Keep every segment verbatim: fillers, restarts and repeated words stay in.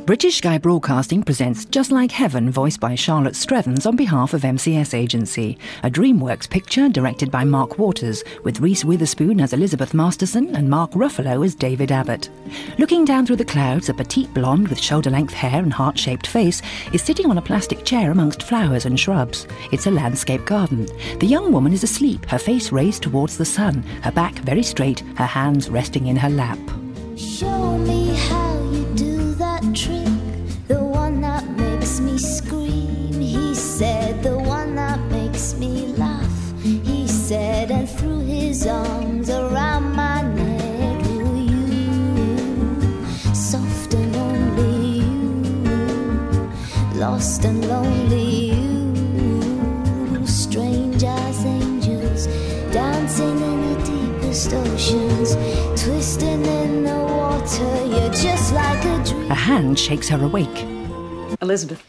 British Sky Broadcasting presents Just Like Heaven, voiced by Charlotte Strevens on behalf of M C S Agency, a DreamWorks picture directed by Mark Waters, with Reese Witherspoon as Elizabeth Masterson and Mark Ruffalo as David Abbott. Looking down through the clouds, a petite blonde with shoulder-length hair and heart-shaped face is sitting on a plastic chair amongst flowers and shrubs. It's a landscape garden. The young woman is asleep, her face raised towards the sun, her back very straight, her hands resting in her lap. Show me how you do that trick, the one that makes me scream. He said, the one that makes me laugh. He said, and threw his arms around my neck. Ooh, you, soft and only you, lost and lonely you, strange as angels, dancing in the deepest oceans, twisting in the water. You're just like a dream. A hand shakes her awake. Elizabeth.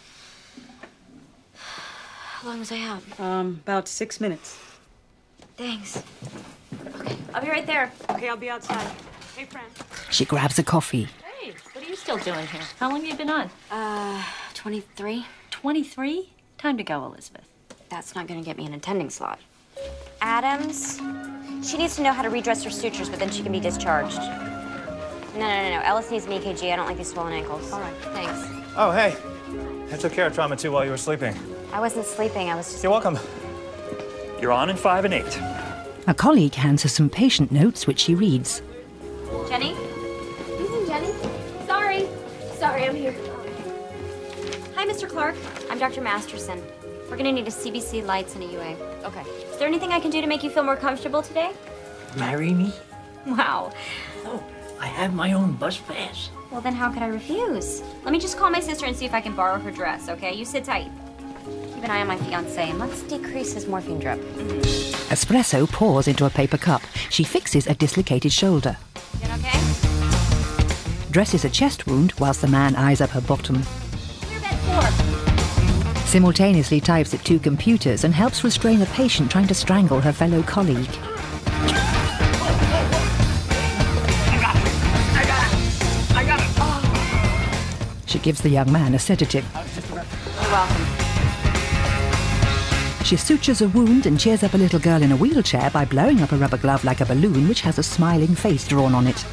How long was I out? Um, about six minutes. Thanks. Okay, I'll be right there. Okay, I'll be outside. Hey, friend. She grabs a coffee. Hey, what are you still doing here? How long have you been on? Uh, twenty-three? twenty-three? Time to go, Elizabeth. That's not gonna get me an attending slot. Adams, she needs to know how to redress her sutures, but then she can be discharged. No, no, no, no. Ellis needs an E K G. I don't like these swollen ankles. All right, thanks. Oh, hey. I took care of trauma two while you were sleeping. I wasn't sleeping. I was just... You're welcome. You're on in five and eight. A colleague hands her some patient notes, which she reads. Jenny? Listen, Jenny. Sorry. Sorry, I'm here. Hi, Mister Clark. I'm Doctor Masterson. We're gonna need a C B C, lights, and a U A. Okay. Is there anything I can do to make you feel more comfortable today? Marry me? Wow. Oh, I have my own bus pass. Well, then how could I refuse? Let me just call my sister and see if I can borrow her dress, okay? You sit tight. Keep an eye on my fiancé, and let's decrease his morphine drip. Espresso pours into a paper cup. She fixes a dislocated shoulder. You okay? Dresses a chest wound whilst the man eyes up her bottom. Clear bed four. Simultaneously types at two computers and helps restrain a patient trying to strangle her fellow colleague. She gives the young man a sedative. You're welcome. She sutures a wound and cheers up a little girl in a wheelchair by blowing up a rubber glove like a balloon which has a smiling face drawn on it.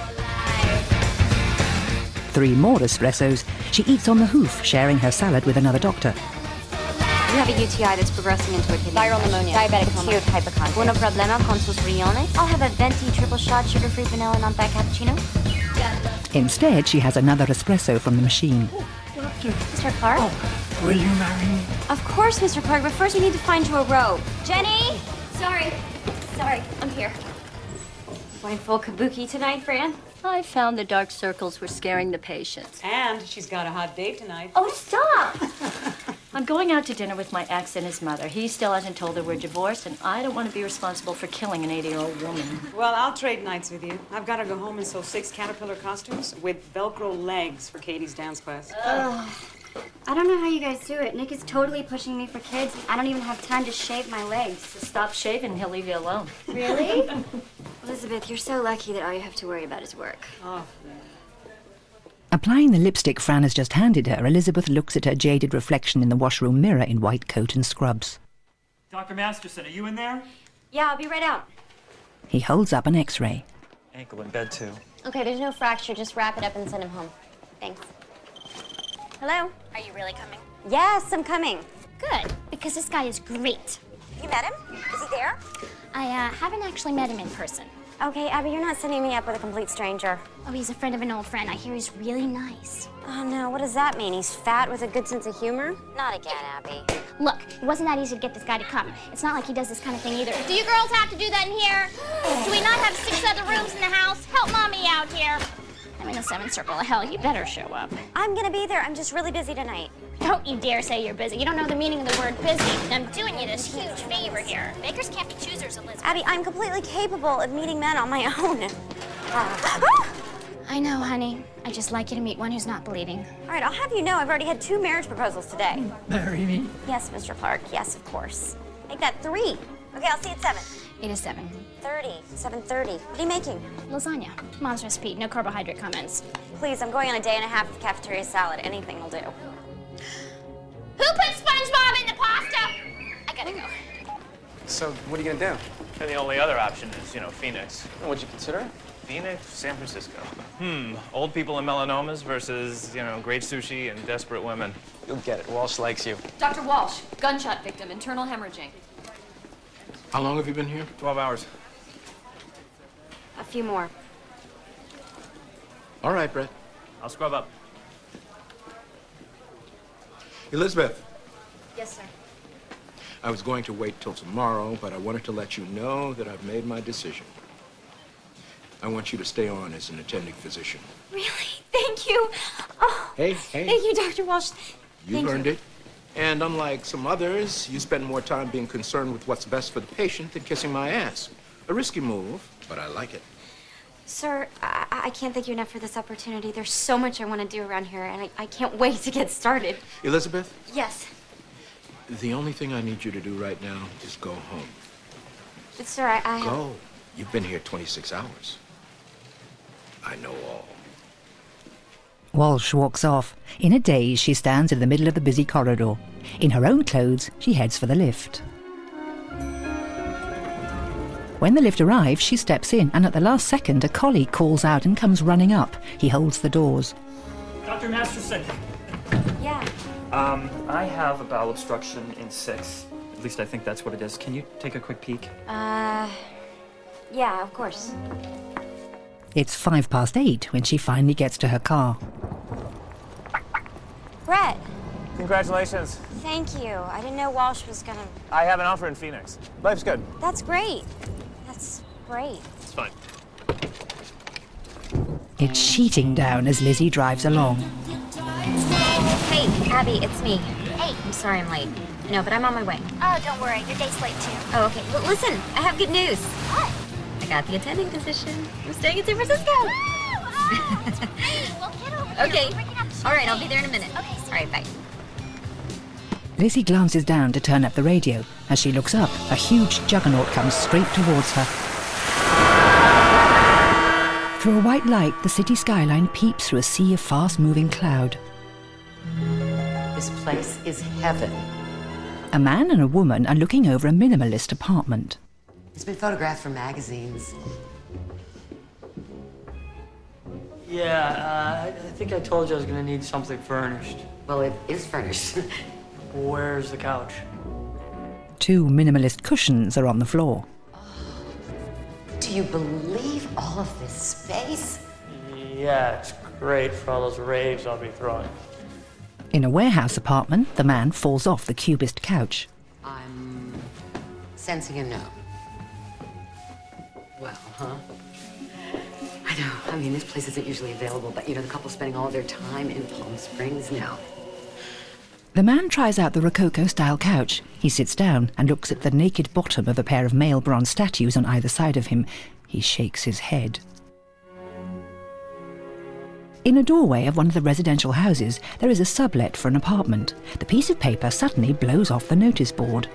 Three more espressos. She eats on the hoof, sharing her salad with another doctor. You have a U T I that's progressing into a kidney. Viral pneumonia. Diabetic coma. Acute hypochondria. Buono problema con sus riñones. I'll have a venti triple shot, sugar-free vanilla non-fat cappuccino. Instead, she has another espresso from the machine. Mister Clark? Oh, will you marry me? Of course, Mister Clark, but first we need to find you a robe. Jenny! Sorry. Sorry, I'm here. Going full kabuki tonight, Fran? I found the dark circles were scaring the patients. And she's got a hot date tonight. Oh, stop! I'm going out to dinner with my ex and his mother. He still hasn't told her we're divorced, and I don't want to be responsible for killing an eighty-year-old woman. Well, I'll trade nights with you. I've got to go home and sew six caterpillar costumes with Velcro legs for Katie's dance class. Ugh. I don't know how you guys do it. Nick is totally pushing me for kids. I don't even have time to shave my legs. So stop shaving, he'll leave you alone. Really? Elizabeth, you're so lucky that all you have to worry about is work. Oh. Applying the lipstick Fran has just handed her, Elizabeth looks at her jaded reflection in the washroom mirror in white coat and scrubs. Doctor Masterson, are you in there? Yeah, I'll be right out. He holds up an x-ray. Ankle in bed, too. Okay, there's no fracture. Just wrap it up and send him home. Thanks. Hello? Are you really coming? Yes, I'm coming. Good, because this guy is great. You met him? Is he there? I uh, haven't actually met him in person. Okay, Abby, you're not sending me up with a complete stranger. Oh, he's a friend of an old friend. I hear he's really nice. Oh, no, what does that mean? He's fat with a good sense of humor? Not again, Abby. Look, it wasn't that easy to get this guy to come. It's not like he does this kind of thing either. Do you girls have to do that in here? Do we not have six other rooms in the house? Help Mommy out here. I'm in the seventh circle of hell. You better show up. I'm gonna be there. I'm just really busy tonight. Don't you dare say you're busy. You don't know the meaning of the word busy. I'm doing you this huge favor here. Bakers can't be choosers, Elizabeth. Abby, I'm completely capable of meeting men on my own. I know, honey. I just like you to meet one who's not bleeding. All right, I'll have you know I've already had two marriage proposals today. Marry me? Yes, Mister Clark. Yes, of course. Make that three. Okay, I'll see you at seven. Eight to seven. thirty. seven thirty. What are you making? Lasagna. Mom's recipe. No carbohydrate comments. Please, I'm going on a day and a half of cafeteria salad. Anything will do. Who put SpongeBob in the pasta? I gotta go. So, what are you gonna do? And the only other option is, you know, Phoenix. And what'd you consider? Phoenix, San Francisco. Hmm, old people and melanomas versus, you know, great sushi and desperate women. You'll get it. Walsh likes you. Doctor Walsh, gunshot victim, internal hemorrhaging. How long have you been here? Twelve hours. A few more. All right, Brett. I'll scrub up. Elizabeth, Yes, sir. I was going to wait till tomorrow, but I wanted to let you know that I've made my decision. I want you to stay on as an attending physician. Really? Thank you. Oh, Hey, hey. thank you, Doctor Walsh. You Thank earned you. it. And unlike some others, you spend more time being concerned with what's best for the patient than kissing my ass. A risky move, but I like it. Sir, I, I can't thank you enough for this opportunity. There's so much I want to do around here, and I, I can't wait to get started. Elizabeth, Yes. the only thing I need you to do right now is go home. But, sir, I, I have... Go. You've been here twenty-six hours. I know all. Walsh walks off. In a daze, she stands in the middle of the busy corridor. In her own clothes, she heads for the lift. When the lift arrives, she steps in, and at the last second, a colleague calls out and comes running up. He holds the doors. Doctor Masterson. Yeah. Um, I have a bowel obstruction in six. At least I think that's what it is. Can you take a quick peek? Uh... Yeah, of course. It's five past eight when she finally gets to her car. Brett, Congratulations. thank you. I didn't know Walsh was gonna... I have an offer in Phoenix. Life's good. That's great. That's great. It's fine. It's sheeting down as Lizzie drives along. Hey, Abby, it's me. Hey. I'm sorry I'm late. No, but I'm on my way. Oh, don't worry. Your date's late, too. Oh, okay. Well, listen, I have good news. What? I got the attending position. I'm staying in San Francisco. Oh, that's great. Well, get over here. Okay. We're breaking up the All right, I'll champagne. be there in a minute. Okay, All right, bye. Lizzie glances down to turn up the radio. As she looks up, a huge juggernaut comes straight towards her. Through a white light, the city skyline peeps through a sea of fast-moving cloud. This place is heaven. A man and a woman are looking over a minimalist apartment. It's been photographed for magazines. Yeah, uh, I think I told you I was gonna need something furnished. Well, it is furnished. Where's the couch? Two minimalist cushions are on the floor. Do you believe all of this space? Yeah, it's great for all those raves I'll be throwing. In a warehouse apartment, the man falls off the cubist couch. I'm sensing a no. Well, huh? I know. I mean, this place isn't usually available, but you know, the couple spending all of their time in Palm Springs now. The man tries out the Rococo-style couch. He sits down and looks at the naked bottom of a pair of male bronze statues on either side of him. He shakes his head. In a doorway of one of the residential houses, there is a sublet for an apartment. The piece of paper suddenly blows off the notice board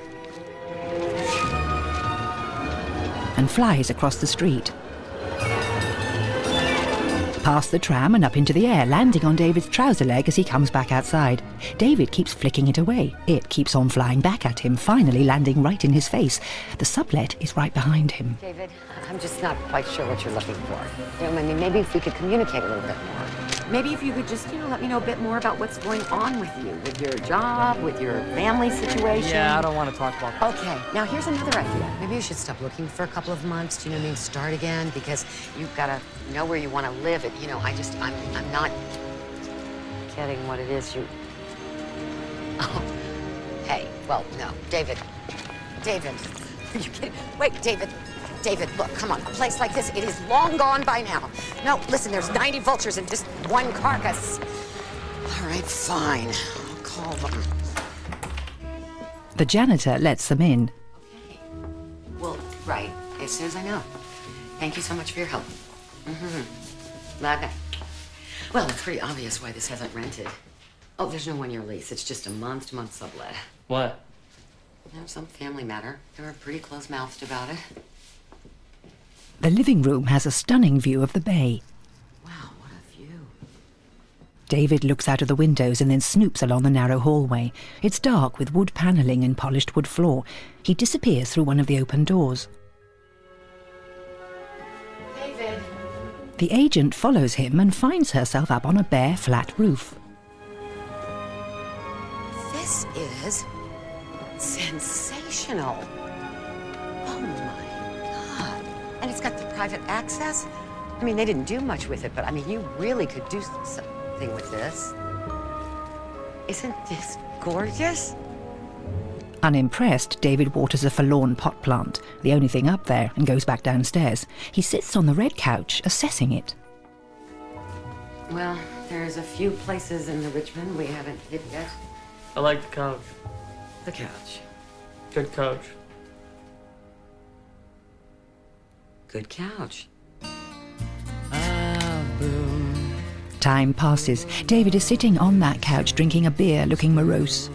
and flies across the street, past the tram and up into the air, landing on David's trouser leg as he comes back outside. David keeps flicking it away. It keeps on flying back at him, finally landing right in his face. The sublet is right behind him. David, I'm just not quite sure what you're looking for. You know, I mean, maybe if we could communicate a little bit more. Maybe if you could just, you know, let me know a bit more about what's going on with you, with your job, with your family situation. Yeah, I don't want to talk about that. Okay, now here's another idea. Maybe you should stop looking for a couple of months, do you know what I mean, start again, because you've got to know where you want to live. It, you know, I just, I'm, I'm not getting what it is you... Oh, hey, well, no, David, David, are you kidding? Wait, David, David, look, come on, a place like this, it is long gone by now. No, listen, there's ninety vultures in just one carcass. All right, fine, I'll call them. The janitor lets them in. Okay. Well, right, as soon as I know. Thank you so much for your help. Mm-hmm. Okay. Well, it's pretty obvious why this hasn't rented. Oh, there's no one-year lease. It's just a month-to-month sublet. What? You know, some family matter. They were pretty close-mouthed about it. The living room has a stunning view of the bay. Wow, what a view. David looks out of the windows and then snoops along the narrow hallway. It's dark with wood panelling and polished wood floor. He disappears through one of the open doors. David. The agent follows him and finds herself up on a bare, flat roof. This is sensational. Oh my God. And it's got the private access? I mean, they didn't do much with it, but I mean, you really could do something with this. Isn't this gorgeous? Unimpressed, David waters a forlorn pot plant, the only thing up there, and goes back downstairs. He sits on the red couch, assessing it. Well, there's a few places in the Richmond we haven't hit yet. I like the couch. The couch. Good couch. Good couch. Time passes. David is sitting on that couch drinking a beer, looking morose.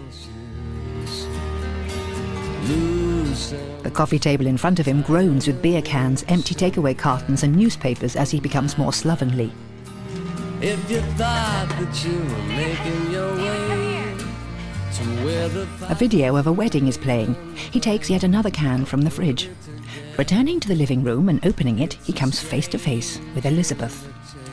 The coffee table in front of him groans with beer cans, empty takeaway cartons and newspapers as he becomes more slovenly. If you thought that you were making your way to where the A video of a wedding is playing. He takes yet another can from the fridge. Returning to the living room and opening it, he comes face to face with Elizabeth.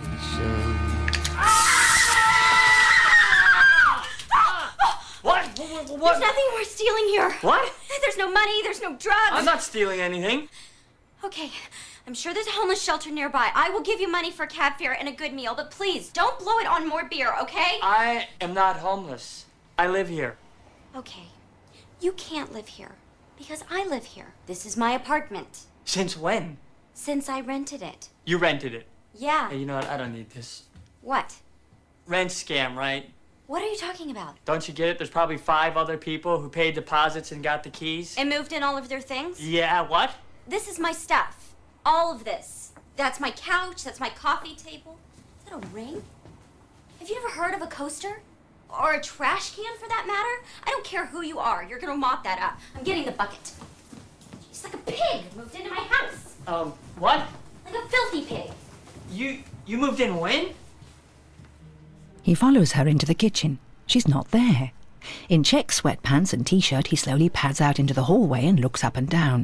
What? What? What? There's nothing worth stealing here. What? There's no money, there's no drugs. I'm not stealing anything. Okay, I'm sure there's a homeless shelter nearby. I will give you money for cab fare and a good meal, but please, don't blow it on more beer, okay? I am not homeless. I live here. Okay, you can't live here, because I live here. This is my apartment. Since when? Since I rented it. You rented it. Yeah. Hey, you know what? I don't need this. What? Rent scam, right? What are you talking about? Don't you get it? There's probably five other people who paid deposits and got the keys. And moved in all of their things? Yeah, what? This is my stuff. All of this. That's my couch, that's my coffee table. Is that a ring? Have you ever heard of a coaster? Or a trash can, for that matter? I don't care who you are. You're gonna mop that up. I'm getting the bucket. It's like a pig moved into my house. Um, what? Like a filthy pig. You, you moved in when? He follows her into the kitchen. She's not there. In check sweatpants and t-shirt, he slowly pads out into the hallway and looks up and down.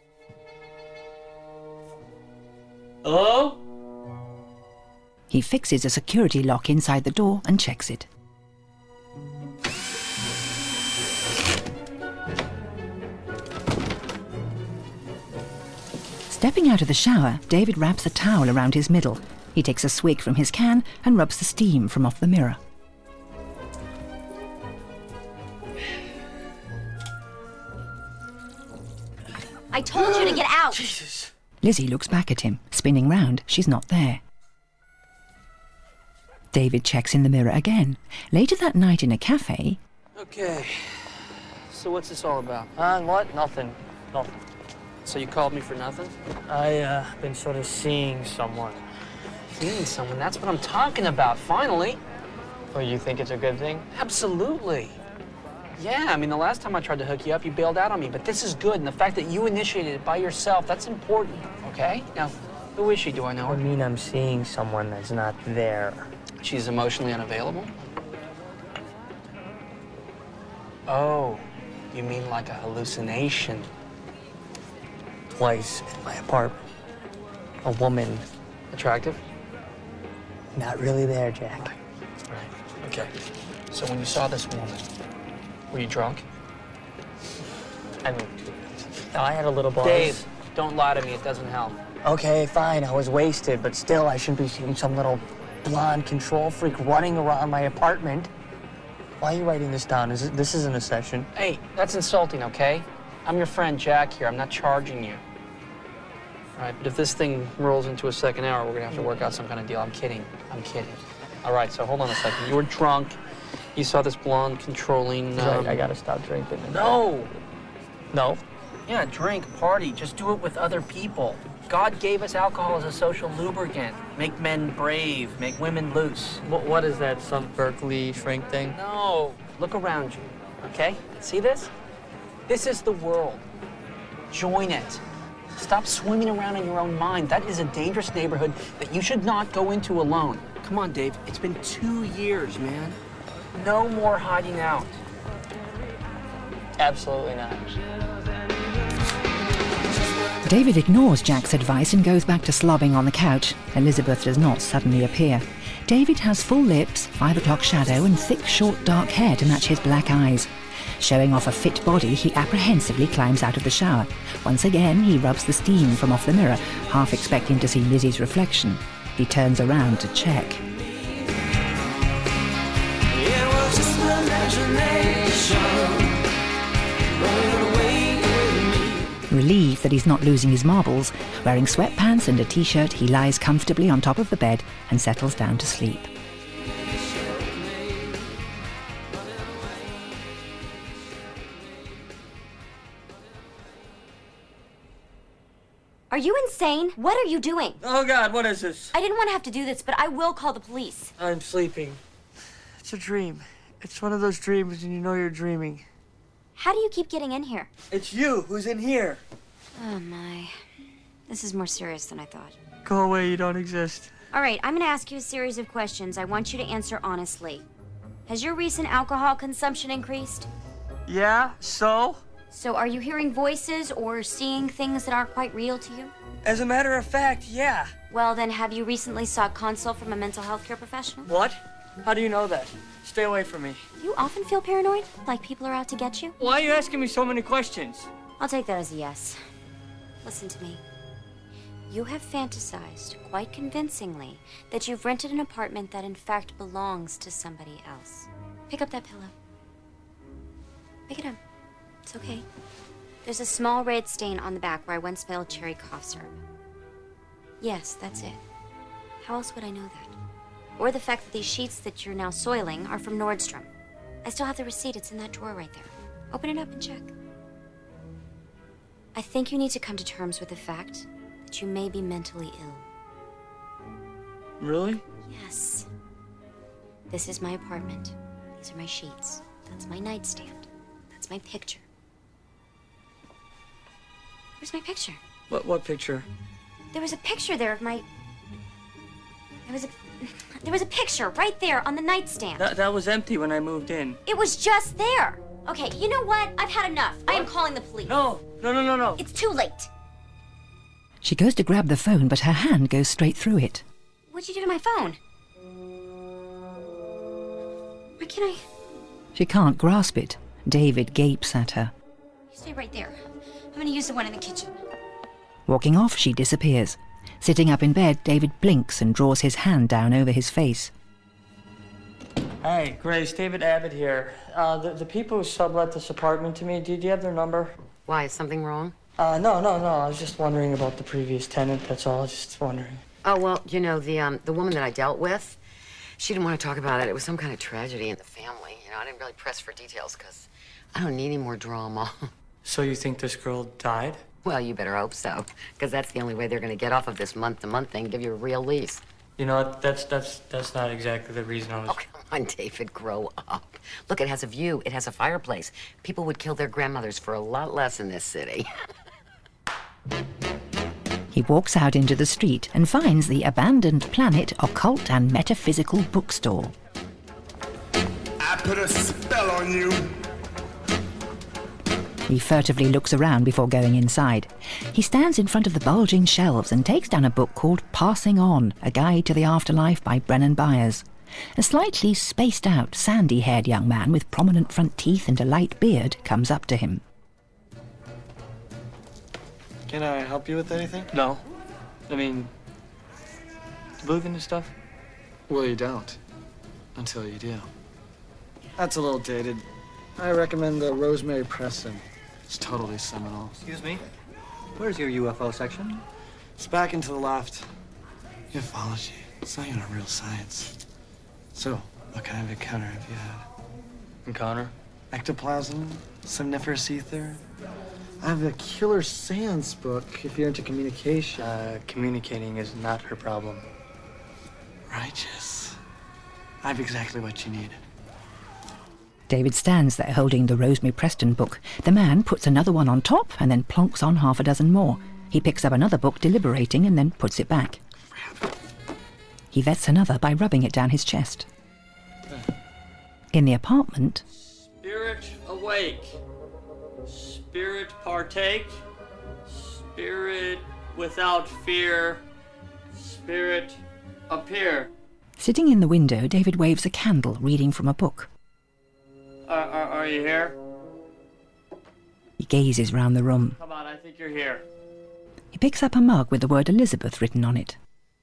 Hello? He fixes a security lock inside the door and checks it. Stepping out of the shower, David wraps a towel around his middle. He takes a swig from his can and rubs the steam from off the mirror. I told you to get out. Jesus. Lizzie looks back at him. Spinning round, she's not there. David checks in the mirror again. Later that night in a cafe... Okay. So what's this all about? Uh, what? Nothing. Nothing. So you called me for nothing? I, uh, been sort of seeing someone. Seeing someone? That's what I'm talking about, finally. Oh, you think it's a good thing? Absolutely. Yeah, I mean, the last time I tried to hook you up, you bailed out on me, but this is good, and the fact that you initiated it by yourself, that's important, okay? Now, who is she? Do I know her? I mean, I'm seeing someone that's not there. She's emotionally unavailable? Oh, you mean like a hallucination? Twice in my apartment. A woman. Attractive? Not really there, Jack. Right. Right. Okay. So when you saw this woman, were you drunk? I mean, I had a little buzz. Dave, don't lie to me. It doesn't help. Okay, fine. I was wasted, but still, I shouldn't be seeing some little blonde control freak running around my apartment. Why are you writing this down? Is it, this isn't a session. Hey, that's insulting, okay? I'm your friend, Jack, here. I'm not charging you. All right, but if this thing rolls into a second hour, we're gonna have to work out some kind of deal. I'm kidding. I'm kidding. All right, so hold on a second. You were drunk. You saw this blonde controlling... Um... Right, I gotta stop drinking. No! No? Yeah, drink, party. Just do it with other people. God gave us alcohol as a social lubricant. Make men brave, make women loose. What, what is that, some Berkeley shrink thing? No, look around you, okay? See this? This is the world. Join it. Stop swimming around in your own mind. That is a dangerous neighborhood that you should not go into alone. Come on, Dave. It's been two years, man. No more hiding out. Absolutely not. David ignores Jack's advice and goes back to slobbing on the couch. Elizabeth does not suddenly appear. David has full lips, five o'clock shadow, and thick, short, dark hair to match his black eyes. Showing off a fit body, he apprehensively climbs out of the shower. Once again, he rubs the steam from off the mirror, half expecting to see Lizzie's reflection. He turns around to check. It was just my imagination running away with me. Relieved that he's not losing his marbles, wearing sweatpants and a t-shirt, he lies comfortably on top of the bed and settles down to sleep. Are you insane? What are you doing? Oh, God, what is this? I didn't want to have to do this, but I will call the police. I'm sleeping. It's a dream. It's one of those dreams and you know you're dreaming. How do you keep getting in here? It's you who's in here. Oh, my. This is more serious than I thought. Go away, you don't exist. All right, I'm going to ask you a series of questions. I want you to answer honestly. Has your recent alcohol consumption increased? Yeah, so? So are you hearing voices or seeing things that aren't quite real to you? As a matter of fact, yeah. Well, then have you recently sought consult from a mental health care professional? What? How do you know that? Stay away from me. Do you often feel paranoid? Like people are out to get you? Why are you asking me so many questions? I'll take that as a yes. Listen to me. You have fantasized, quite convincingly, that you've rented an apartment that in fact belongs to somebody else. Pick up that pillow. Pick it up. It's okay. There's a small red stain on the back where I once spilled cherry cough syrup. Yes, that's it. How else would I know that? Or the fact that these sheets that you're now soiling are from Nordstrom. I still have the receipt. It's in that drawer right there. Open it up and check. I think you need to come to terms with the fact that you may be mentally ill. Really? Yes. This is my apartment. These are my sheets. That's my nightstand. That's my picture. Where's my picture? What what picture? There was a picture there of my... There was a... There was a picture right there on the nightstand. That, that was empty when I moved in. It was just there. Okay, you know what? I've had enough. I am calling the police. No, no, no, no, no. It's too late. She goes to grab the phone, but her hand goes straight through it. What'd you do to my phone? Why can't I... She can't grasp it. David gapes at her. You stay right there. I'm gonna use the one in the kitchen. Walking off, she disappears. Sitting up in bed, David blinks and draws his hand down over his face. Hey, Grace, David Abbott here. Uh, the, the people who sublet this apartment to me, do, do you have their number? Why, is something wrong? Uh, no, no, no. I was just wondering about the previous tenant, that's all. I was just wondering. Oh, well, you know, the, um, the woman that I dealt with, she didn't want to talk about it. It was some kind of tragedy in the family. You know, I didn't really press for details because I don't need any more drama. So you think this girl died? Well, you better hope so, because that's the only way they're going to get off of this month-to-month thing, give you a real lease. You know, that's that's that's not exactly the reason I was... Oh, come on, David, grow up. Look, it has a view. It has a fireplace. People would kill their grandmothers for a lot less in this city. He walks out into the street and finds the Abandoned Planet Occult and Metaphysical Bookstore. I put a spell on you. He furtively looks around before going inside. He stands in front of the bulging shelves and takes down a book called Passing On, A Guide to the Afterlife by Brennan Byers. A slightly spaced-out, sandy-haired young man with prominent front teeth and a light beard comes up to him. Can I help you with anything? No. I mean, do you believe in this stuff? Well, you don't. Until you do. That's a little dated. I recommend the Rosemary Preston. It's totally seminal. Excuse me? Where's your U F O section? It's back into the left. Ufology. It's not even a real science. So, what kind of encounter have you had? Encounter? Ectoplasm? Somniferous ether? I have a killer seance book if you're into communication. Uh, communicating is not her problem. Righteous. I have exactly what you need. David stands there holding the Rosemary Preston book. The man puts another one on top and then plonks on half a dozen more. He picks up another book, deliberating, and then puts it back. He vets another by rubbing it down his chest. In the apartment... Spirit awake. Spirit partake. Spirit without fear. Spirit appear. Sitting in the window, David waves a candle, reading from a book. Are, are, are you here? He gazes round the room. Come on, I think you're here. He picks up a mug with the word Elizabeth written on it.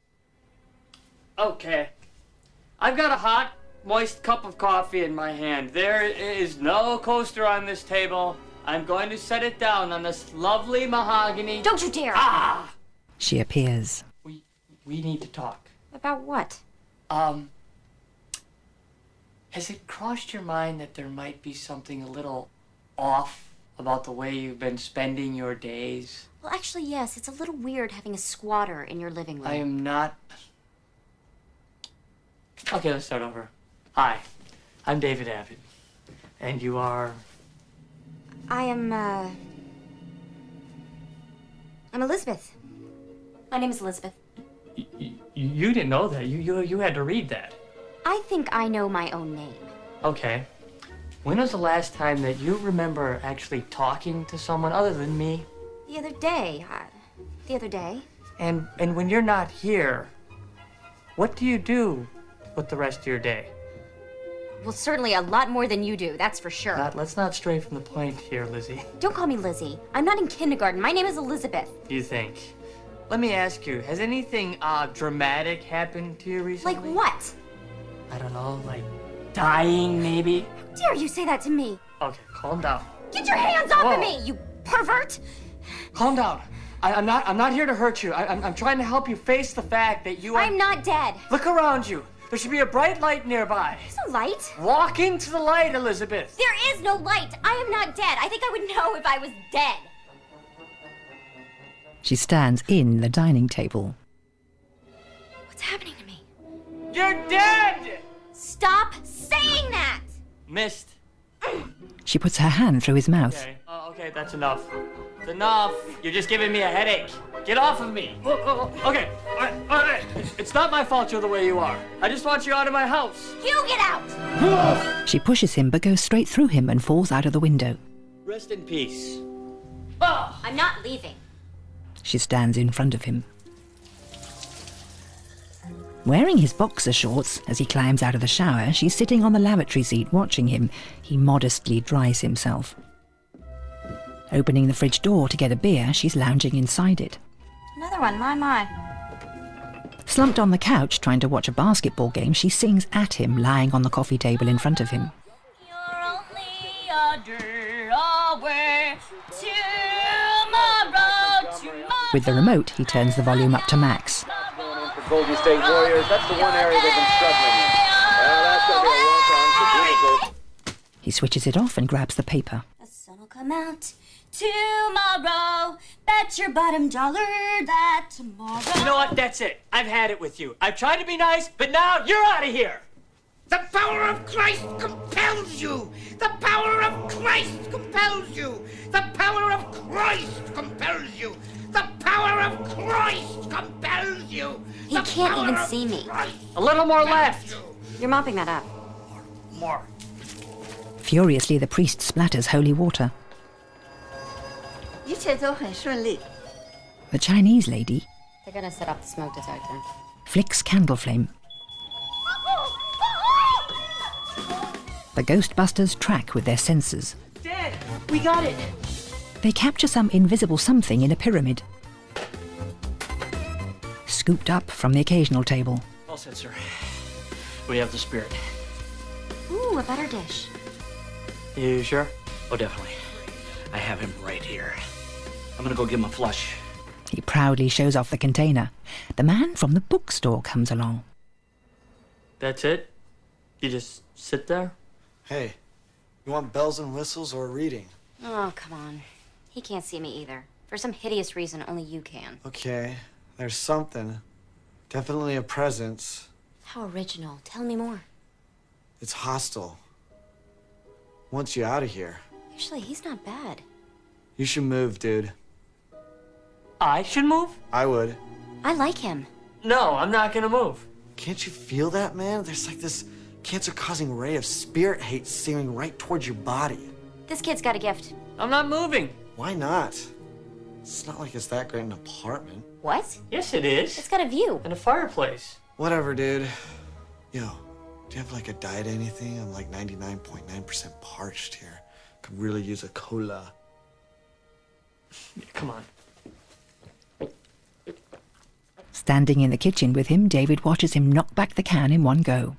Okay. I've got a hot, moist cup of coffee in my hand. There is no coaster on this table. I'm going to set it down on this lovely mahogany... Don't you dare! Ah! She appears. We, we need to talk. About what? Um... Has it crossed your mind that there might be something a little off about the way you've been spending your days? Well, actually, yes. It's a little weird having a squatter in your living room. I am not... Okay, let's start over. Hi, I'm David Abbott. And you are... I am, uh... I'm Elizabeth. My name is Elizabeth. You, you didn't know that. You, you, you had to read that. I think I know my own name. Okay. When was the last time that you remember actually talking to someone other than me? The other day. Uh, the other day. And, and when you're not here, what do you do with the rest of your day? Well, certainly a lot more than you do, that's for sure. Not, let's not stray from the point here, Lizzie. Don't call me Lizzie. I'm not in kindergarten. My name is Elizabeth. You think? Let me ask you, has anything uh, dramatic happened to you recently? Like what? I don't know, like dying, maybe? How dare you say that to me? Okay, calm down. Get your hands off Whoa. of me, you pervert! Calm down. I, I'm not. I'm not here to hurt you. I, I'm. I'm trying to help you face the fact that you are. I'm not dead. Look around you. There should be a bright light nearby. There's no light. Walk into the light, Elizabeth. There is no light. I am not dead. I think I would know if I was dead. She stands in the dining table. What's happening to me? You're dead! Stop saying that! Missed. She puts her hand through his mouth. Okay. Uh, okay, that's enough. It's enough. You're just giving me a headache. Get off of me. Oh, oh, oh. Okay. All right. All right. It's not my fault you're the way you are. I just want you out of my house. You get out! She pushes him but goes straight through him and falls out of the window. Rest in peace. Oh. I'm not leaving. She stands in front of him. Wearing his boxer shorts as he climbs out of the shower, she's sitting on the lavatory seat watching him. He modestly dries himself. Opening the fridge door to get a beer, she's lounging inside it. Another one, my, my. Slumped on the couch trying to watch a basketball game, she sings at him, lying on the coffee table in front of him. You're only a day away. Tomorrow, tomorrow. With the remote, he turns the volume up to max. For Golden State Warriors, that's the one area they've been struggling in. Well, that's going to be a long time for Juniper. He switches it off and grabs the paper. The sun will come out tomorrow. Bet your bottom dollar that tomorrow. You know what? That's it. I've had it with you. I've tried to be nice, but now you're out of here. The power of Christ compels you. The power of Christ compels you. The power of Christ compels you. The power of Christ compels you. He can't even see me. A little more left. You're mopping that up. More. Furiously, the priest splatters holy water. 一切都很顺利。 The Chinese lady They're gonna set off the smoke detector. flicks candle flame. The Ghostbusters track with their sensors. Dad, we got it. They capture some invisible something in a pyramid. Scooped up from the occasional table. All set, sir. We have the spirit. Ooh, a butter dish. You sure? Oh, definitely. I have him right here. I'm gonna go give him a flush. He proudly shows off the container. The man from the bookstore comes along. That's it? You just sit there? Hey, you want bells and whistles or a reading? Oh, come on. He can't see me either. For some hideous reason, only you can. Okay, there's something. Definitely a presence. How original. Tell me more. It's hostile. Wants you out of here. Actually, he's not bad. You should move, dude. I should move? I would. I like him. No, I'm not gonna move. Can't you feel that, man? There's like this cancer-causing ray of spirit hate searing right towards your body. This kid's got a gift. I'm not moving. Why not? It's not like it's that great an apartment. What? Yes, it is. It's got a view. And a fireplace. Whatever, dude. Yo, do you have like a diet, anything? I'm like ninety-nine point nine percent parched here. Could really use a cola. Come on. Standing in the kitchen with him, David watches him knock back the can in one go.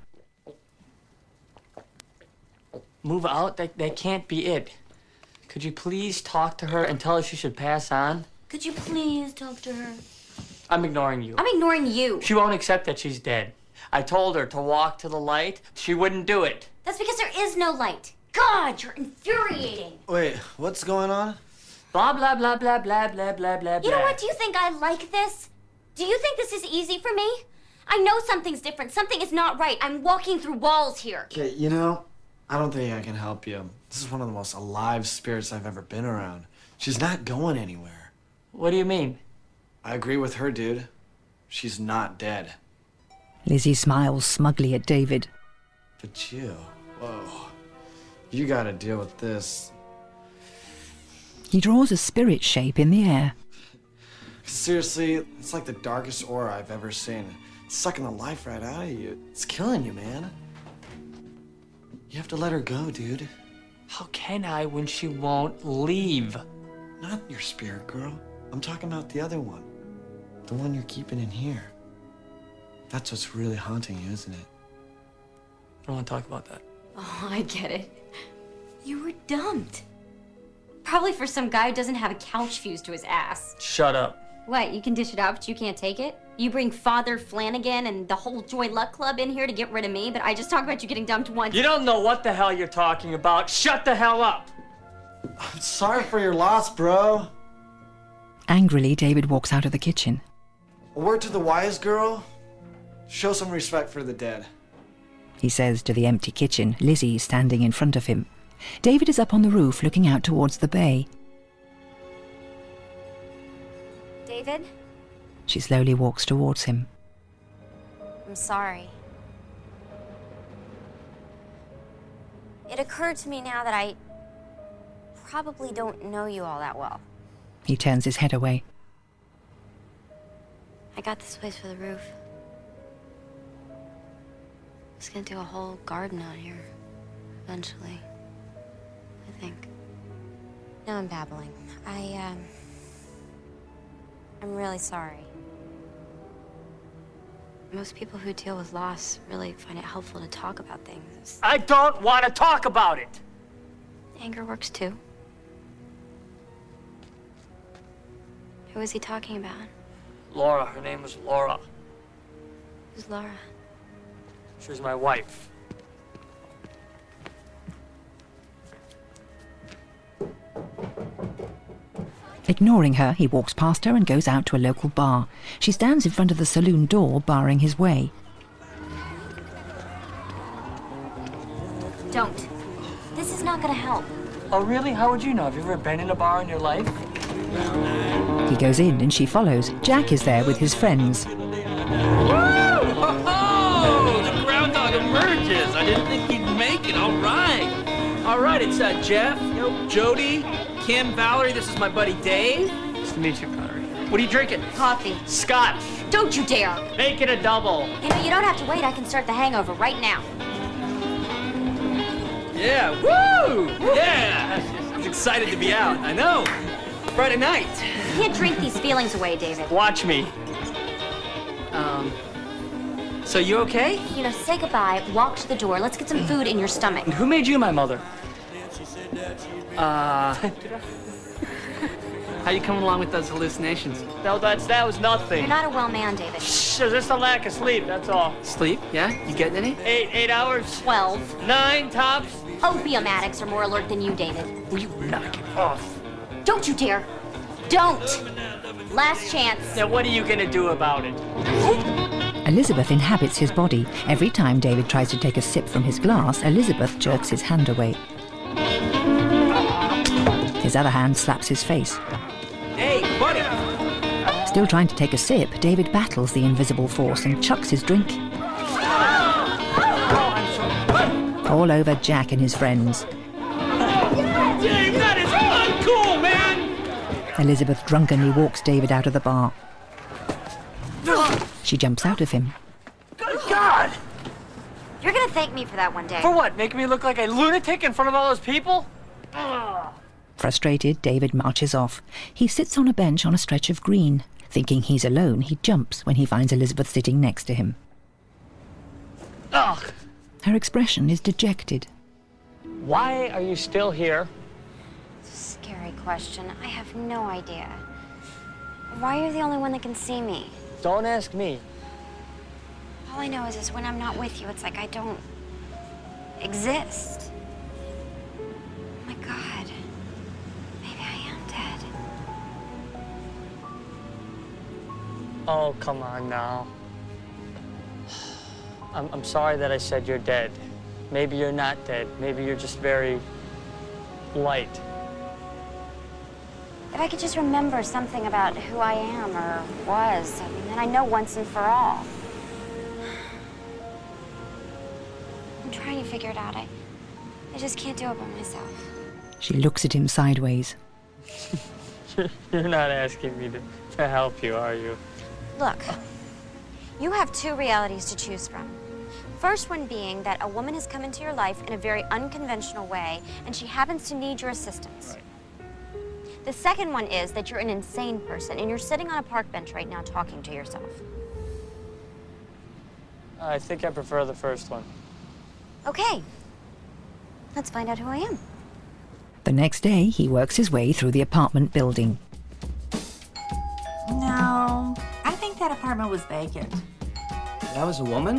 Move out? That, that can't be it. Could you please talk to her and tell her she should pass on? Could you please talk to her? I'm ignoring you. I'm ignoring you. She won't accept that she's dead. I told her to walk to the light. She wouldn't do it. That's because there is no light. God, you're infuriating. Wait, what's going on? Blah, blah, blah, blah, blah, blah, blah, blah, You know what? Do you think I like this? Do you think this is easy for me? I know something's different. Something is not right. I'm walking through walls here. Okay, you know, I don't think I can help you. This is one of the most alive spirits I've ever been around. She's not going anywhere. What do you mean? I agree with her, dude. She's not dead. Lizzie smiles smugly at David. But you, whoa, you gotta deal with this. He draws a spirit shape in the air. Seriously, it's like the darkest aura I've ever seen. It's sucking the life right out of you. It's killing you, man. You have to let her go, dude. How can I when she won't leave? Not your spirit girl. I'm talking about the other one. The one you're keeping in here. That's what's really haunting you, isn't it? I don't want to talk about that. Oh, I get it. You were dumped. Probably for some guy who doesn't have a couch fused to his ass. Shut up. What, you can dish it out, but you can't take it? You bring Father Flanagan and the whole Joy Luck Club in here to get rid of me, but I just talk about you getting dumped once. You don't know what the hell you're talking about. Shut the hell up. I'm sorry for your loss, bro. Angrily, David walks out of the kitchen. A word to the wise girl. Show some respect for the dead. He says to the empty kitchen, Lizzie standing in front of him. David is up on the roof looking out towards the bay. David? She slowly walks towards him. I'm sorry. It occurred to me now that I probably don't know you all that well. He turns his head away. I got this place for the roof. I was gonna do a whole garden out here, eventually. I think. Now I'm babbling. I, um... I'm really sorry. Most people who deal with loss really find it helpful to talk about things. I don't want to talk about it. Anger works too. Who is he talking about? Laura. Her name was Laura. Who's Laura? She was my wife. Ignoring her, he walks past her and goes out to a local bar. She stands in front of the saloon door, barring his way. Don't. This is not gonna help. Oh, really? How would you know? Have you ever been in a bar in your life? He goes in and she follows. Jack is there with his friends. Woo! Oh, the groundhog emerges. I didn't think he'd make it. All right. All right, it's uh, Jeff, Jody, Kim, Valerie. This is my buddy Dave. Nice to meet you, Valerie. What are you drinking? Coffee. Scotch. Don't you dare. Make it a double. You know, you don't have to wait. I can start the hangover right now. Yeah, woo! Yeah! I was excited to be out. I know. Friday night. You can't drink these feelings away, David. Watch me. Um, so you okay? You know, say goodbye, walk to the door, let's get some food in your stomach. And who made you my mother? Uh, how you coming along with those hallucinations? No, that's, that was nothing. You're not a well man, David. Shh, there's just a lack of sleep, that's all. Sleep? Yeah? You getting any? Eight, eight hours. Twelve. Nine tops. Opium addicts are more alert than you, David. Will you knock it off? Don't you dare. Don't. Last chance. Now, what are you gonna do about it? Elizabeth inhabits his body. Every time David tries to take a sip from his glass, Elizabeth jerks his hand away. His other hand slaps his face. Hey, buddy. Still trying to take a sip, David battles the invisible force and chucks his drink all over Jack and his friends. Dave, that is uncool, man! Elizabeth drunkenly walks David out of the bar. She jumps out of him. Good God! You're gonna thank me for that one day. For what? Making me look like a lunatic in front of all those people? Frustrated, David marches off. He sits on a bench on a stretch of green. Thinking he's alone, he jumps when he finds Elizabeth sitting next to him. Ugh. Her expression is dejected. Why are you still here? It's a scary question. I have no idea. Why are you the only one that can see me? Don't ask me. All I know is, is when I'm not with you, it's like I don't exist. Oh my God. Maybe I am dead. Oh, come on now. I'm, I'm sorry that I said you're dead. Maybe you're not dead. Maybe you're just very light. If I could just remember something about who I am or was, I mean, then I know once and for all. I'm trying to figure it out. I, I just can't do it by myself. She looks at him sideways. You're not asking me to, to help you, are you? Look, you have two realities to choose from. First one being that a woman has come into your life in a very unconventional way, and she happens to need your assistance. Right. The second one is that you're an insane person, and you're sitting on a park bench right now talking to yourself. I think I prefer the first one. Okay. Let's find out who I am. The next day, he works his way through the apartment building. No, I think that apartment was vacant. That was a woman?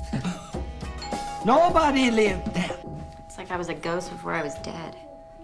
Nobody lived there. It's like I was a ghost before I was dead.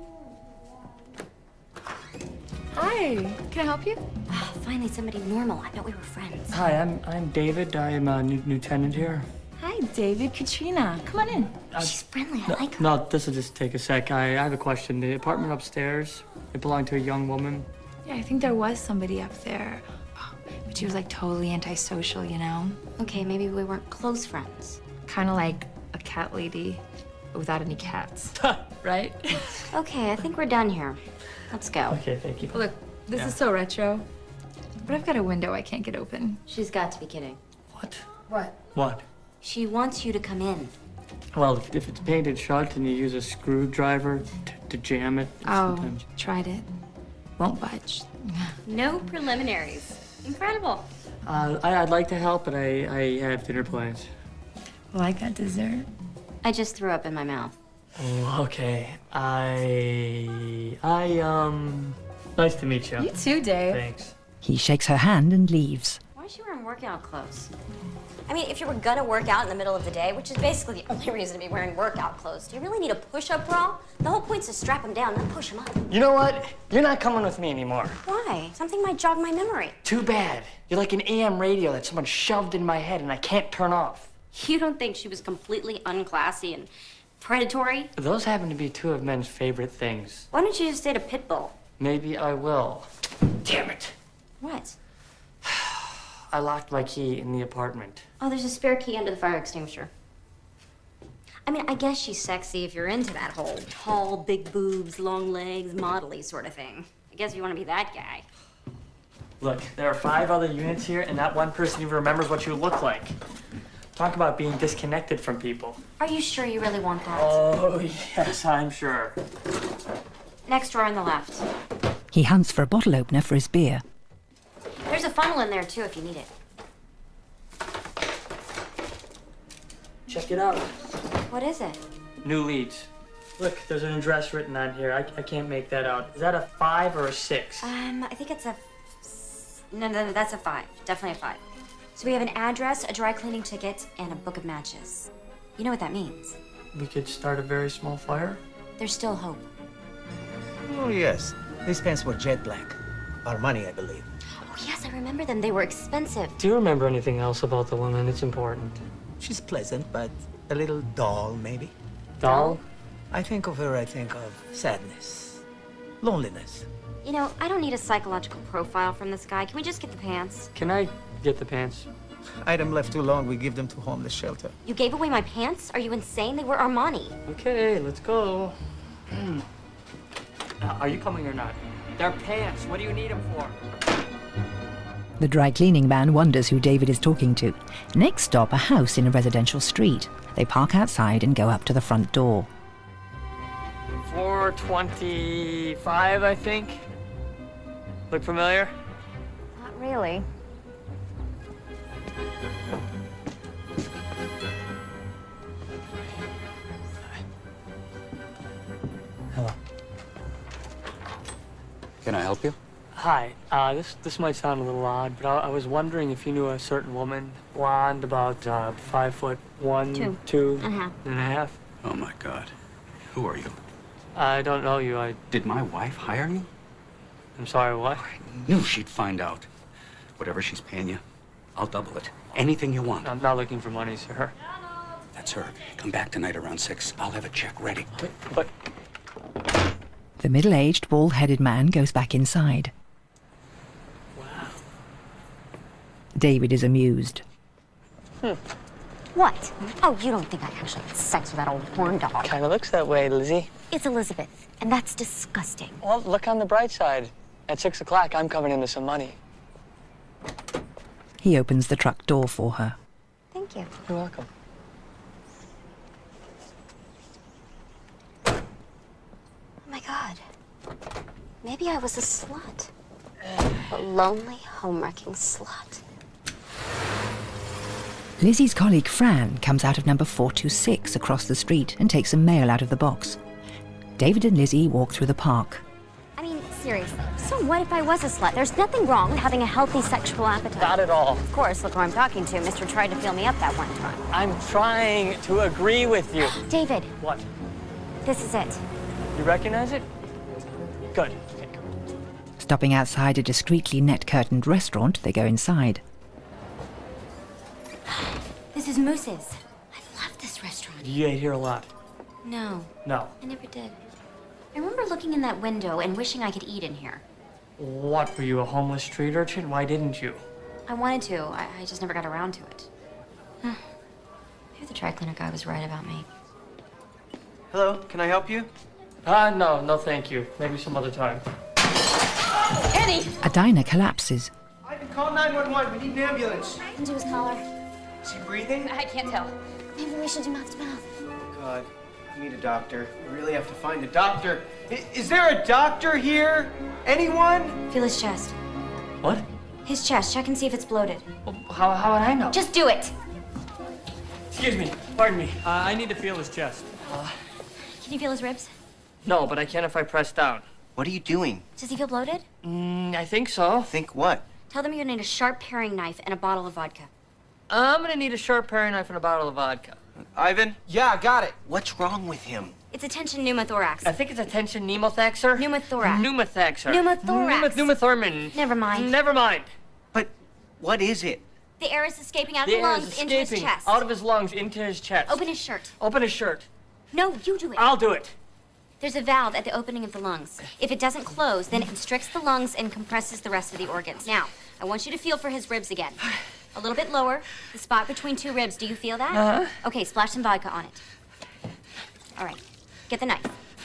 Hi, can I help you? Oh, finally, somebody normal. I thought we were friends. Hi, I'm I'm David. I am a new, new tenant here. Hi, David. Katrina. Come on in. She's friendly. I No, like her. no, this will just take a sec. I, I have a question. The apartment upstairs, it belonged to a young woman. Yeah, I think there was somebody up there. But she was like totally antisocial, you know? Okay, maybe we weren't close friends. Kind of like a cat lady, but without any cats. Right? Okay, I think we're done here. Let's go. Okay, thank you. Look, this Yeah. is so retro. But I've got a window I can't get open. She's got to be kidding. What? What? What? She wants you to come in. Well, if, if it's painted shut and you use a screwdriver to, to jam it, Oh, sometimes. tried it. Won't budge. No preliminaries. Incredible. Uh, I, I'd like to help, but I, I have dinner plans. Well, I got dessert. I just threw up in my mouth. Oh, okay. I... I, um... Nice to meet you. You too, Dave. Thanks. He shakes her hand and leaves. Why is she wearing workout clothes? I mean, if you were gonna work out in the middle of the day, which is basically the only reason to be wearing workout clothes, do you really need a push-up bra? The whole point's to strap them down, then push them up. You know what? You're not coming with me anymore. Why? Something might jog my memory. Too bad. You're like an A M radio that someone shoved in my head and I can't turn off. You don't think she was completely unclassy and predatory? Those happen to be two of men's favorite things. Why don't you just date a pit bull? Maybe I will. Damn it. What? I locked my key in the apartment. Oh, there's a spare key under the fire extinguisher. I mean, I guess she's sexy if you're into that whole tall, big boobs, long legs, modelly sort of thing. I guess you want to be that guy. Look, there are five other units here, and not one person even remembers what you look like. Talk about being disconnected from people. Are you sure you really want that? Oh, yes, I'm sure. Next drawer on the left. He hunts for a bottle opener for his beer. There's a funnel in there, too, if you need it. Check it out. What is it? New leads. Look, there's an address written on here. I, I can't make that out. Is that a five or a six? Um, I think it's a... No, no, no, that's a five. Definitely a five. So we have an address, a dry cleaning ticket, and a book of matches. You know what that means? We could start a very small fire. There's still hope. Oh, yes. These pens were jet black. Our money, I believe. Oh, yes, I remember them. They were expensive. Do you remember anything else about the woman? It's important. She's pleasant, but a little dull, maybe. Dull? I think of her, I think of sadness, loneliness. You know, I don't need a psychological profile from this guy. Can we just get the pants? Can I get the pants? Item left too long, we give them to homeless shelter. You gave away my pants? Are you insane? They were Armani. Okay, let's go. uh, are you coming or not? They're pants. What do you need them for? The dry cleaning man wonders who David is talking to. Next stop, a house in a residential street. They park outside and go up to the front door. four twenty-five, I think. Look familiar? Not really. Hello. Can I help you? Hi. Uh, this this might sound a little odd, but I, I was wondering if you knew a certain woman, blonde, about uh, five foot one, Two. two Uh-huh. and a half. Oh my God. Who are you? I don't know you. I. Did my wife hire you? I'm sorry. What? I knew she'd find out. Whatever she's paying you, I'll double it. Anything you want. I'm not looking for money, sir. That's her. Come back tonight around six. I'll have a check ready. But. The middle-aged, bald-headed man goes back inside. Wow. David is amused. Hmm. What? Oh, you don't think I actually had sex with that old horn dog? Kind of looks that way, Lizzie. It's Elizabeth, and that's disgusting. Well, look on the bright side. At six o'clock, I'm coming into some money. He opens the truck door for her. Thank you. You're welcome. Oh my God. Maybe I was a slut. A lonely, home-wrecking slut. Lizzie's colleague Fran comes out of number four two six across the street and takes some mail out of the box. David and Lizzie walk through the park. I mean, seriously. So what if I was a slut? There's nothing wrong with having a healthy sexual appetite. Not at all. Of course, look who I'm talking to. Mister tried to feel me up that one time. I'm trying to agree with you. David. What? This is it. You recognize it? Good. Stopping outside a discreetly net-curtained restaurant, they go inside. This is Moose's. I love this restaurant. You ate here a lot. No. No. I never did. I remember looking in that window and wishing I could eat in here. What, were you a homeless street urchin? Why didn't you? I wanted to. I, I just never got around to it. Huh. Maybe the dry cleaner guy was right about me. Hello, can I help you? Ah, uh, no, no thank you. Maybe some other time. Eddie! A diner collapses. I can call nine one one. We need an ambulance. Into his collar. Is he breathing? I can't tell. Maybe we should do mouth to mouth. Oh, God. I need a doctor. We really have to find a doctor. I, is there a doctor here? Anyone? Feel his chest. What? His chest. Check and see if it's bloated. Well, how, how would I know? Just do it. Excuse me. Pardon me. Uh, I need to feel his chest. Uh, Can you feel his ribs? no, but I can if I press down. What are you doing? Does he feel bloated? Mm, I think so. Think what? Tell them you're gonna need a sharp paring knife and a bottle of vodka. I'm gonna need a sharp paring knife and a bottle of vodka. Ivan? Yeah, got it. What's wrong with him? It's attention pneumothorax. I think it's attention pneumothoraxer. Pneumothorax. Pneumothoraxer. Pneumothorax. Pneumothorax. Never mind. Never mind. But what is it? The air is escaping out of The the air lungs is into his escaping chest. out of his lungs into his chest. Open his shirt. Open his shirt. No, you do it. I'll do it. There's a valve at the opening of the lungs. If it doesn't close, then it constricts the lungs and compresses the rest of the organs. Now, I want you to feel for his ribs again. A little bit lower, the spot between two ribs. Do you feel that? Uh-huh. Okay, splash some vodka on it. All right, get the knife.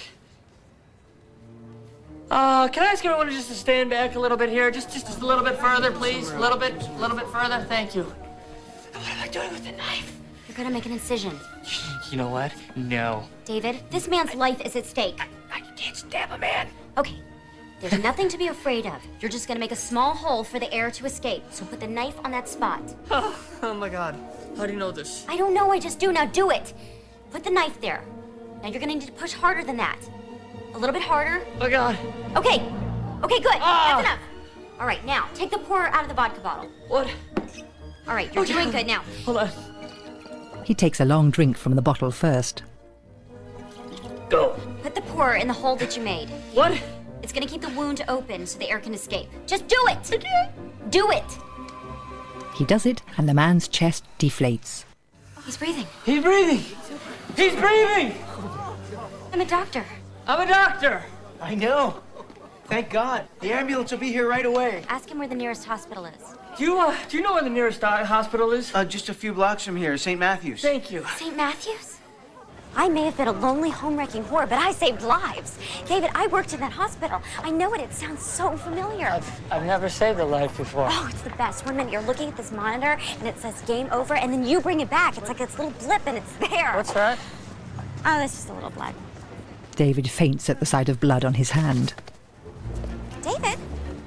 Uh, can I ask everyone just to stand back a little bit here? Just, just, just a little bit further, please. A little bit, a little bit further. Thank you. What am I doing with the knife? You're gonna make an incision. You know what? No. David, this man's life is at stake. I can't stab a man. Okay, there's nothing to be afraid of. You're just gonna make a small hole for the air to escape. So put the knife on that spot. Oh, oh my God. How do you know this? I don't know, I just do. Now do it. Put the knife there. Now you're gonna need to push harder than that. A little bit harder. Oh God. Okay. Okay, good. Ah. That's enough. All right, now take the pour out of the vodka bottle. What? All right, you're Okay. doing good now. Hold on. He takes a long drink from the bottle first. Go. Put the pour in the hole that you made. What? It's gonna keep the wound open so the air can escape. Just do it. Do it. He does it, and the man's chest deflates. He's breathing. He's breathing. He's breathing. I'm a doctor. I'm a doctor. I know. Thank God. The ambulance will be here right away. Ask him where the nearest hospital is. Do you, uh, do you know where the nearest uh, hospital is? Uh, just a few blocks from here, Saint Matthew's. Thank you. Saint Matthew's? I may have been a lonely, home-wrecking whore, but I saved lives. David, I worked in that hospital. I know it. It sounds so familiar. I've, I've never saved a life before. Oh, it's the best. One minute you're looking at this monitor, and it says game over, and then you bring it back. It's like this little blip, and it's there. What's that? Oh, that's just a little blood. David faints at the sight of blood on his hand. David?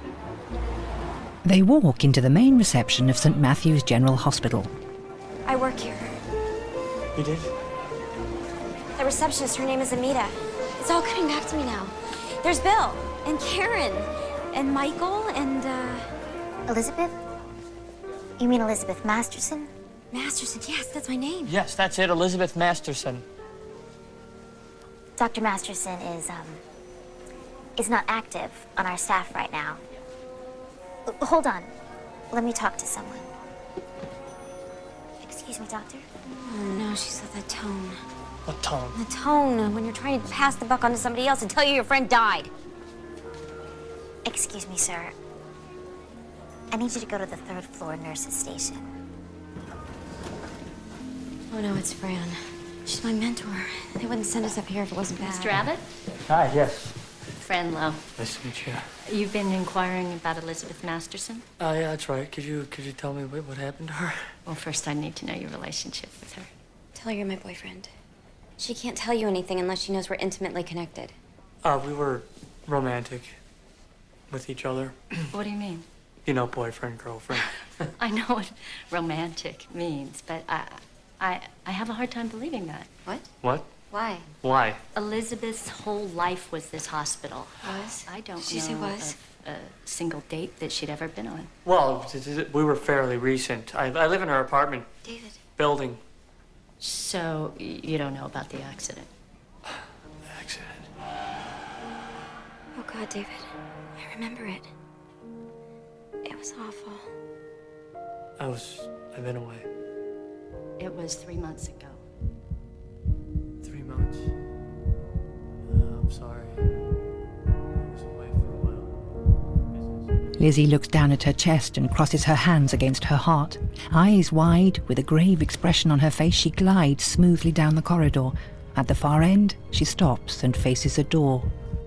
They walk into the main reception of Saint Matthew's General Hospital. I work here. You did? The receptionist, her name is Amita. It's all coming back to me now. There's Bill, and Karen, and Michael, and, uh... Elizabeth? You mean Elizabeth Masterson? Masterson, yes, that's my name. Yes, that's it, Elizabeth Masterson. Doctor Masterson is, um, is not active on our staff right now. Uh, Hold on. Let me talk to someone. Excuse me, doctor? Oh, no, she said that tone. What tone? The tone, when you're trying to pass the buck on to somebody else and tell you your friend died. Excuse me, sir. I need you to go to the third floor nurse's station. Oh, no, it's Fran. She's my mentor. They wouldn't send us up here if it wasn't bad. Mister Abbott? Hi, yes. Fran Lowe. Nice to meet you. You've been inquiring about Elizabeth Masterson? Uh, yeah, that's right. Could you, could you tell me what, what happened to her? Well, first I need to know your relationship with her. Tell her you're my boyfriend. She can't tell you anything unless she knows we're intimately connected. Uh, we were romantic with each other. What do you mean? You know, boyfriend, girlfriend. I know what romantic means, but I, I, I have a hard time believing that. What? What? Why? Why? Elizabeth's whole life was this hospital. Was? I don't Did you know say was? of a single date that she'd ever been on. Well, th- th- we were fairly recent. I, I live in her apartment David. building. So y- you don't know about the accident? Accident? Oh, God, David. I remember it. It was awful. I was... I've been away. It was three months ago. Three months. Uh, I'm sorry. I was away for a while. Lizzie looks down at her chest and crosses her hands against her heart. Eyes wide, with a grave expression on her face, she glides smoothly down the corridor. At the far end, she stops and faces a door.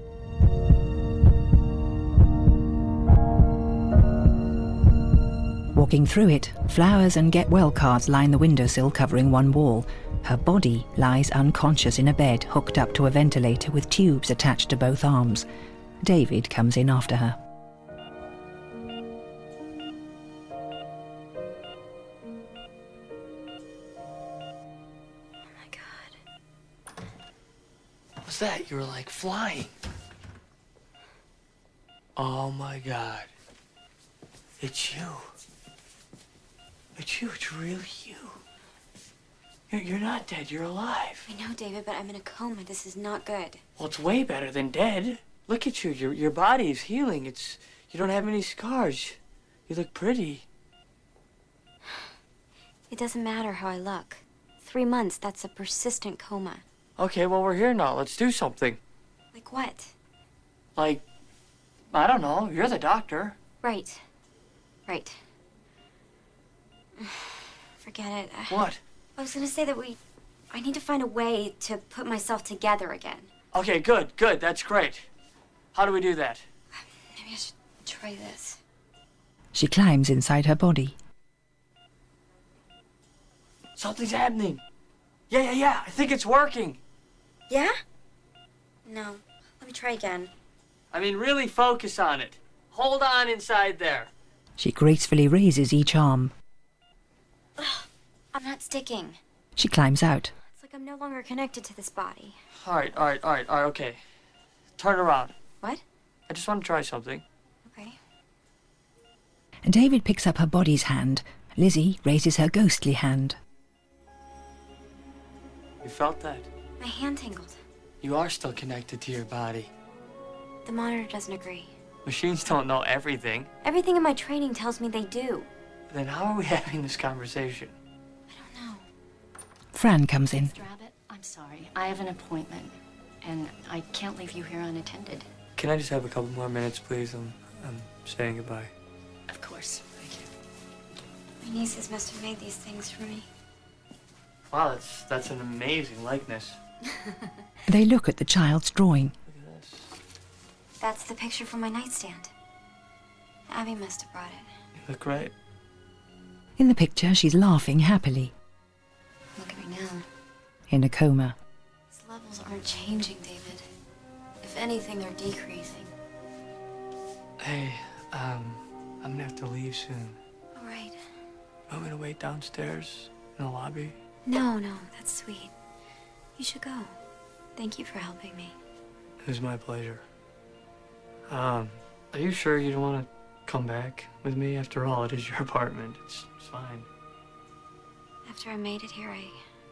Walking through it, flowers and get well cards line the windowsill covering one wall. Her body lies unconscious in a bed hooked up to a ventilator with tubes attached to both arms. David comes in after her. What was that? You were like flying. Oh my God. It's you. It's you. It's really you. You're, you're not dead. You're alive. I know, David, but I'm in a coma. This is not good. Well, it's way better than dead. Look at you. Your your body is healing. It's you don't have any scars. You look pretty. It doesn't matter how I look. Three months, that's a persistent coma. Okay, well, we're here now. Let's do something. Like what? Like, I don't know. You're the doctor. Right. Right. Forget it. What? I was gonna say that we... I need to find a way to put myself together again. Okay, good, good. That's great. How do we do that? Maybe I should try this. She climbs inside her body. Something's happening. Yeah, yeah, yeah. I think it's working. Yeah? No. Let me try again. I mean, really focus on it. Hold on inside there. She gracefully raises each arm. Ugh, I'm not sticking. She climbs out. It's like I'm no longer connected to this body. All right, all right, all right, all right, okay. Turn around. What? I just want to try something. Okay. David picks up her body's hand. Lizzie raises her ghostly hand. You felt that? My hand tingled. You are still connected to your body. The monitor doesn't agree. Machines don't know everything. Everything in my training tells me they do. Then how are we having this conversation? Fran comes in. Mister Abbott, I'm sorry. I have an appointment, and I can't leave you here unattended. Can I just have a couple more minutes, please? I'm, I'm saying goodbye. Of course. Thank you. My nieces must have made these things for me. Wow, that's, that's an amazing likeness. They look at the child's drawing. That's the picture from my nightstand. Abby must have brought it. You look great. In the picture, she's laughing happily. Look at me now. In a coma. These levels aren't changing, David. If anything, they're decreasing. Hey, um, I'm gonna have to leave soon. All right. Want me to wait downstairs in the lobby? No, no, that's sweet. You should go. Thank you for helping me. It was my pleasure. Um, are you sure you don't want to come back with me? After all, it is your apartment. It's, it's fine. After I made it here, I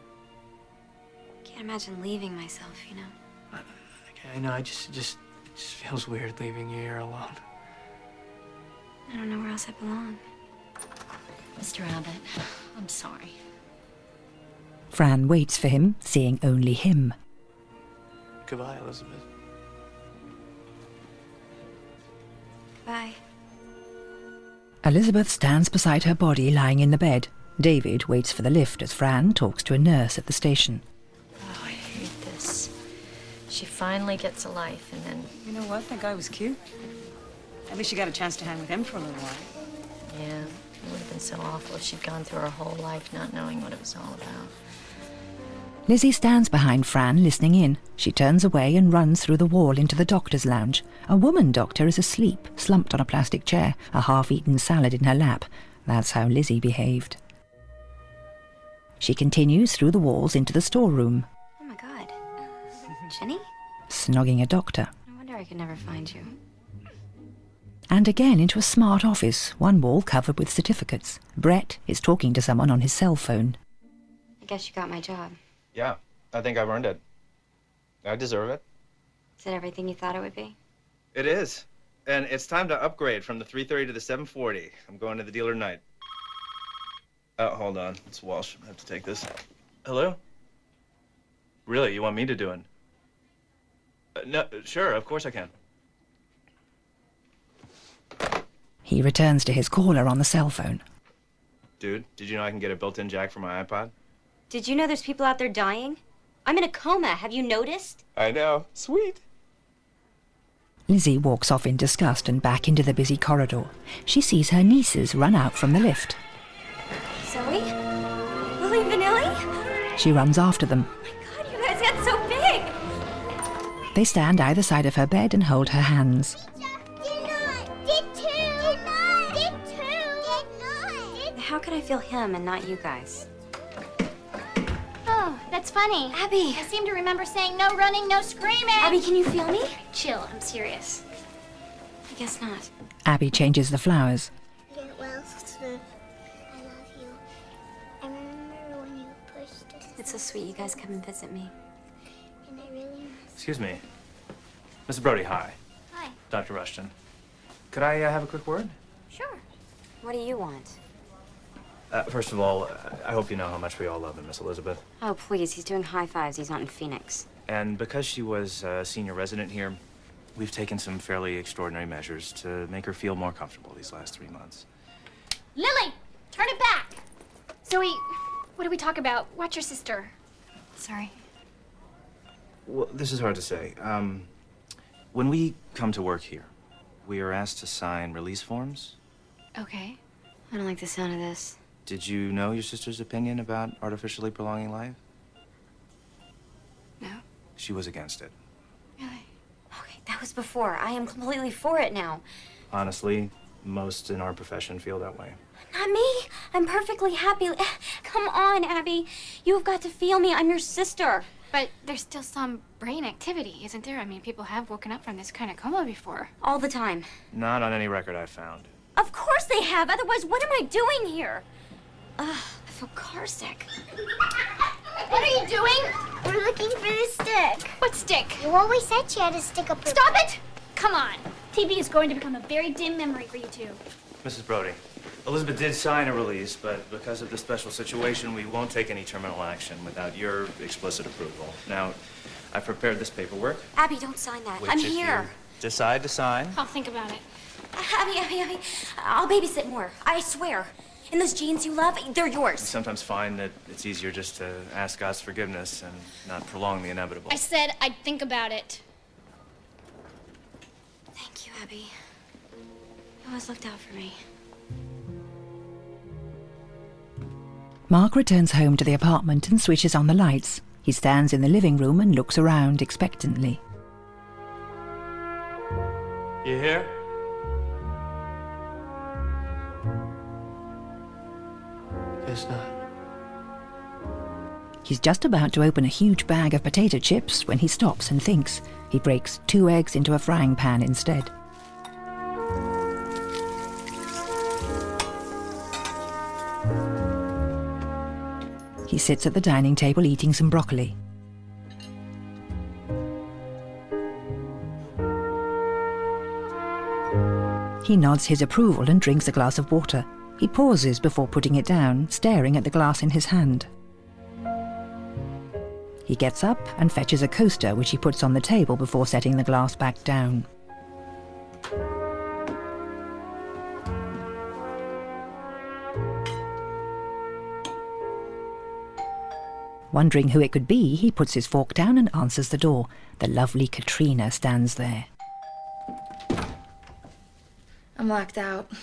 can't imagine leaving myself, you know? Okay, I know, I just, it just, it just feels weird leaving you here alone. I don't know where else I belong. Mister Abbott, I'm sorry. Fran waits for him, seeing only him. Goodbye, Elizabeth. Bye. Elizabeth stands beside her body lying in the bed. David waits for the lift as Fran talks to a nurse at the station. Oh, I hate this. She finally gets a life, and then... You know what? That guy was cute. At least you got a chance to hang with him for a little while. Yeah, it would have been so awful if she'd gone through her whole life not knowing what it was all about. Lizzie stands behind Fran, listening in. She turns away and runs through the wall into the doctor's lounge. A woman doctor is asleep, slumped on a plastic chair, a half-eaten salad in her lap. That's how Lizzie behaved. She continues through the walls into the storeroom. Oh my God. Jenny? Snogging a doctor. No wonder I could never find you. And again into a smart office, one wall covered with certificates. Brett is talking to someone on his cell phone. I guess you got my job. Yeah, I think I've earned it. I deserve it. Is it everything you thought it would be? It is. And it's time to upgrade from the three thirty to the seven forty. I'm going to the dealer tonight. Oh, hold on. It's Walsh. I have to take this. Hello? Really? You want me to do it? Uh, no, sure. Of course I can. He returns to his caller on the cell phone. Dude, did you know I can get a built-in jack for my iPod? Did you know there's people out there dying? I'm in a coma. Have you noticed? I know. Sweet. Lizzie walks off in disgust and back into the busy corridor. She sees her nieces run out from the lift. Zoe? Lily Vanilli? She runs after them. God, you guys get so big! They stand either side of her bed and hold her hands. How could I feel him and not you guys? Oh, that's funny. Abby! I seem to remember saying no running, no screaming. Abby, can you feel me? Chill, I'm serious. I guess not. Abby changes the flowers. Get well soon. I love you. I remember when you pushed us. It's so sweet you guys come and visit me. And I really Excuse me. Mister Brody, hi. Hi. Doctor Rushton. Could I uh, have a quick word? Sure. What do you want? Uh, first of all, I hope you know how much we all love him, Miss Elizabeth. Oh, please. He's doing high fives. He's not in Phoenix. And because she was a senior resident here, we've taken some fairly extraordinary measures to make her feel more comfortable these last three months. Lily, turn it back. Zoe, what do we talk about? Watch your sister. Sorry. Well, this is hard to say. Um, when we come to work here, we are asked to sign release forms. Okay. I don't like the sound of this. Did you know your sister's opinion about artificially prolonging life? No. She was against it. Really? Okay, that was before. I am completely for it now. Honestly, most in our profession feel that way. Not me. I'm perfectly happy. Come on, Abby. You've got to feel me. I'm your sister. But there's still some brain activity, isn't there? I mean, people have woken up from this kind of coma before. All the time. Not on any record I've found. Of course they have. Otherwise, what am I doing here? Ugh, I feel car sick. What are you doing? We're looking for the stick. What stick? You always said she had a stick up her... Stop it! Come on. T V is going to become a very dim memory for you two. Missus Brody, Elizabeth did sign a release, but because of the special situation, we won't take any terminal action without your explicit approval. Now, I've prepared this paperwork. Abby, don't sign that. Which, I'm if here. decide to sign. I'll think about it. Abby, Abby, Abby, I'll babysit more. I swear. And those jeans you love, they're I yours. sometimes find that it's easier just to ask God's forgiveness and not prolong the inevitable. I said I'd think about it. Thank you, Abby. You always looked out for me. Mark returns home to the apartment and switches on the lights. He stands in the living room and looks around expectantly. You here? Guess not. He's just about to open a huge bag of potato chips when he stops and thinks. He breaks two eggs into a frying pan instead. He sits at the dining table eating some broccoli. He nods his approval and drinks a glass of water. He pauses before putting it down, staring at the glass in his hand. He gets up and fetches a coaster, which he puts on the table before setting the glass back down. Wondering who it could be, he puts his fork down and answers the door. The lovely Katrina stands there. I'm locked out.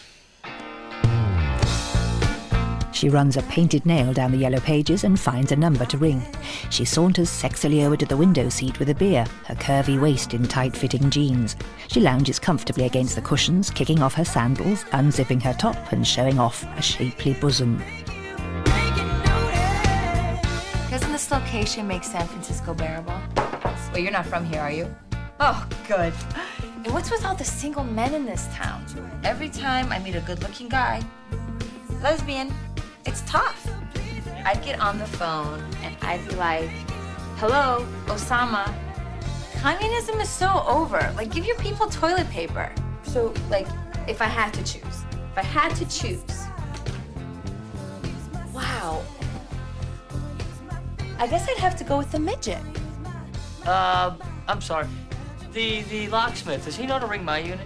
She runs a painted nail down the yellow pages and finds a number to ring. She saunters sexily over to the window seat with a beer, her curvy waist in tight-fitting jeans. She lounges comfortably against the cushions, kicking off her sandals, unzipping her top and showing off a shapely bosom. Doesn't this location make San Francisco bearable? Well, you're not from here, are you? Oh, good. And what's with all the single men in this town? Every time I meet a good-looking guy, lesbian, it's tough. I'd get on the phone and I'd be like, hello, Osama. Communism is so over. Like, give your people toilet paper. So, like, if I had to choose, if I had to choose, wow. I guess I'd have to go with the midget. Uh, I'm sorry. The the locksmith, does he know to ring my unit?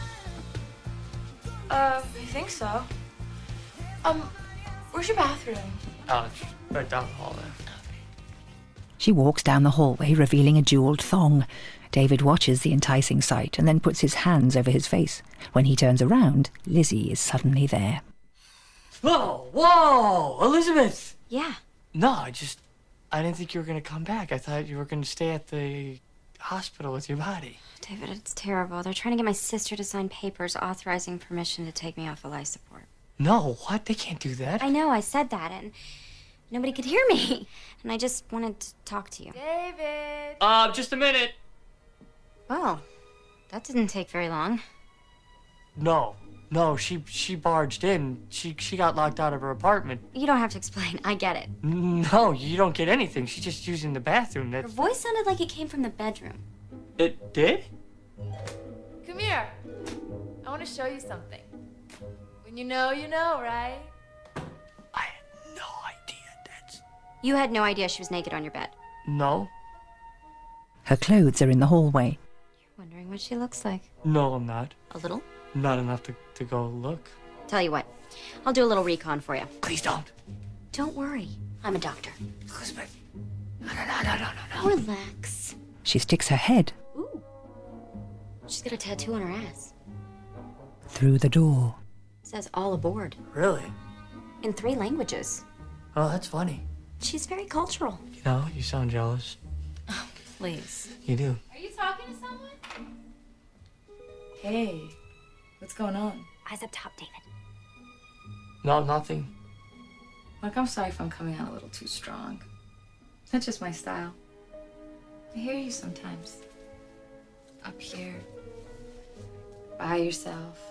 Uh, I think so. Um, where's your bathroom? Oh, it's right down the hall there. She walks down the hallway, revealing a jeweled thong. David watches the enticing sight and then puts his hands over his face. When he turns around, Lizzie is suddenly there. Whoa, whoa, Elizabeth! Yeah. No, I just, I didn't think you were gonna come back. I thought you were gonna stay at the hospital with your body. David, it's terrible. They're trying to get my sister to sign papers authorizing permission to take me off of life support. No, what? They can't do that. I know, I said that, and nobody could hear me. And I just wanted to talk to you. David! Uh, just a minute. Well, that didn't take very long. No, no, she she barged in. She she got locked out of her apartment. You don't have to explain. I get it. No, you don't get anything. She's just using the bathroom. Her That's... voice sounded like it came from the bedroom. It did? Come here. I want to show you something. When you know, you know, right? You had no idea she was naked on your bed. No. Her clothes are in the hallway. You're wondering what she looks like. No, I'm not. A little? Not enough to, to go look. Tell you what, I'll do a little recon for you. Please don't. Don't worry. I'm a doctor. Elizabeth. No, no, no, no, no, no. Relax. She sticks her head Ooh. She's got a tattoo on her ass. through the door. It says all aboard. Really? In three languages. Oh, that's funny. She's very cultural. You know, you sound jealous. Oh, please. You do. Are you talking to someone? Hey, what's going on? Eyes up top, David. No, nothing. Look, I'm sorry if I'm coming out a little too strong. That's just my style. I hear you sometimes. Up here. By yourself.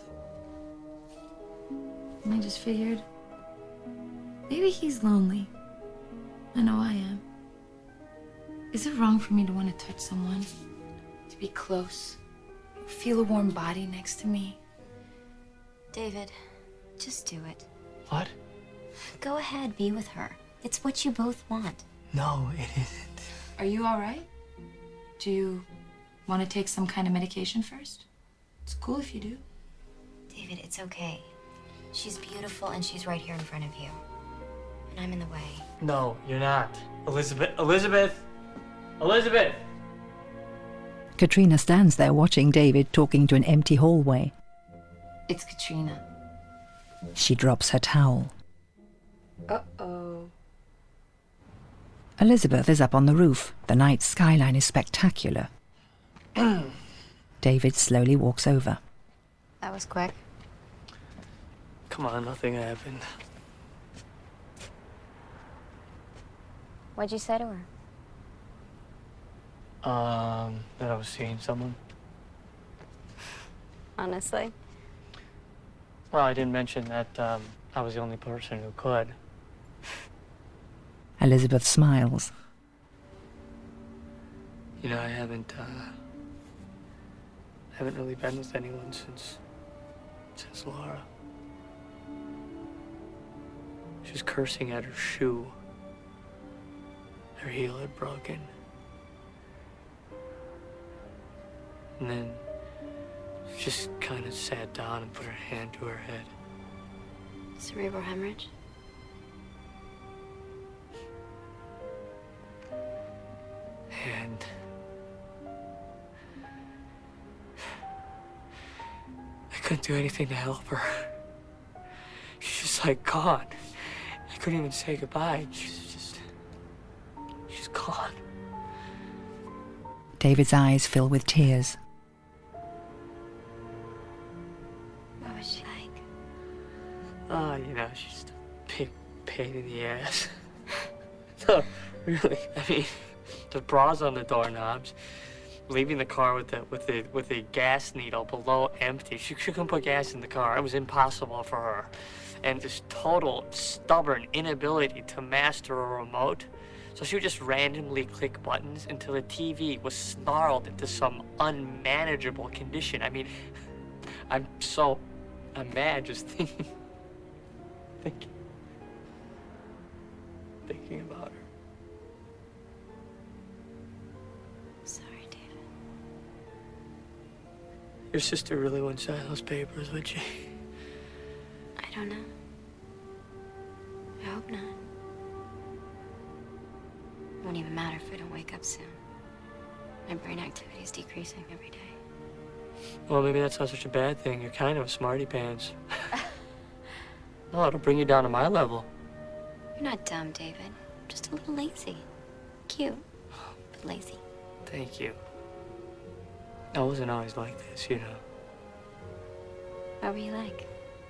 And I just figured, maybe he's lonely. I know I am. Is it wrong for me to want to touch someone? To be close? Feel a warm body next to me? David, just do it. What? Go ahead, be with her. It's what you both want. No, it isn't. Are you all right? Do you Want to take some kind of medication first? It's cool if you do. David, it's okay. She's beautiful and she's right here in front of you. And I'm in the way. No, you're not. Elizabeth, Elizabeth, Elizabeth! Katrina stands there watching David talking to an empty hallway. It's Katrina. She drops her towel. Uh-oh. Elizabeth is up on the roof. The night skyline is spectacular. David slowly walks over. That was quick. Come on, nothing happened. What'd you say to her? Um, that I was seeing someone. Honestly? Well, I didn't mention that um, I was the only person who could. Elizabeth smiles. You know, I haven't, uh... haven't really been with anyone since... since Laura. She was cursing at her shoe. Her heel had broken. And then she just kind of sat down and put her hand to her head. Cerebral hemorrhage? And I couldn't do anything to help her. She's just like gone. I couldn't even say goodbye. She's just, she's gone. David's eyes fill with tears. What was she like? Oh, you know, she's just a big pain in the ass. No, really, I mean, the bras on the doorknobs, leaving the car with the with the with the gas needle below empty. She, she couldn't put gas in the car. It was impossible for her. And this total stubborn inability to master a remote. So she would just randomly click buttons until the T V was snarled into some unmanageable condition. I mean, I'm so, I'm mad just thinking, thinking, thinking about her. Sorry, David. Your sister really wouldn't sign those papers, would she? I don't know. I hope not. It won't even matter if I don't wake up soon. My brain activity is decreasing every day. Well, maybe that's not such a bad thing. You're kind of a smarty pants. No, it'll bring you down to my level. You're not dumb, David. Just a little lazy. Cute, but lazy. Thank you. I wasn't always like this, you know. What were you like?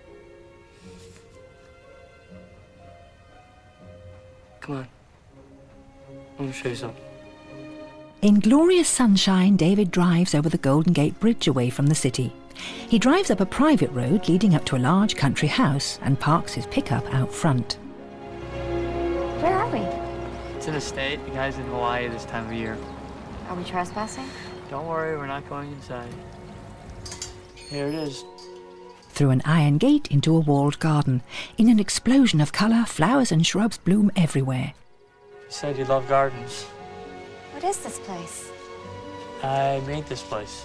Come on. I want to show you something. In glorious sunshine, David drives over the Golden Gate Bridge away from the city. He drives up a private road leading up to a large country house and parks his pickup out front. Where are we? It's an estate. The guy's in Hawaii this time of year. Are we trespassing? Don't worry, we're not going inside. Here it is. Through an iron gate into a walled garden. In an explosion of colour, flowers and shrubs bloom everywhere. You said you love gardens. What is this place? I made this place.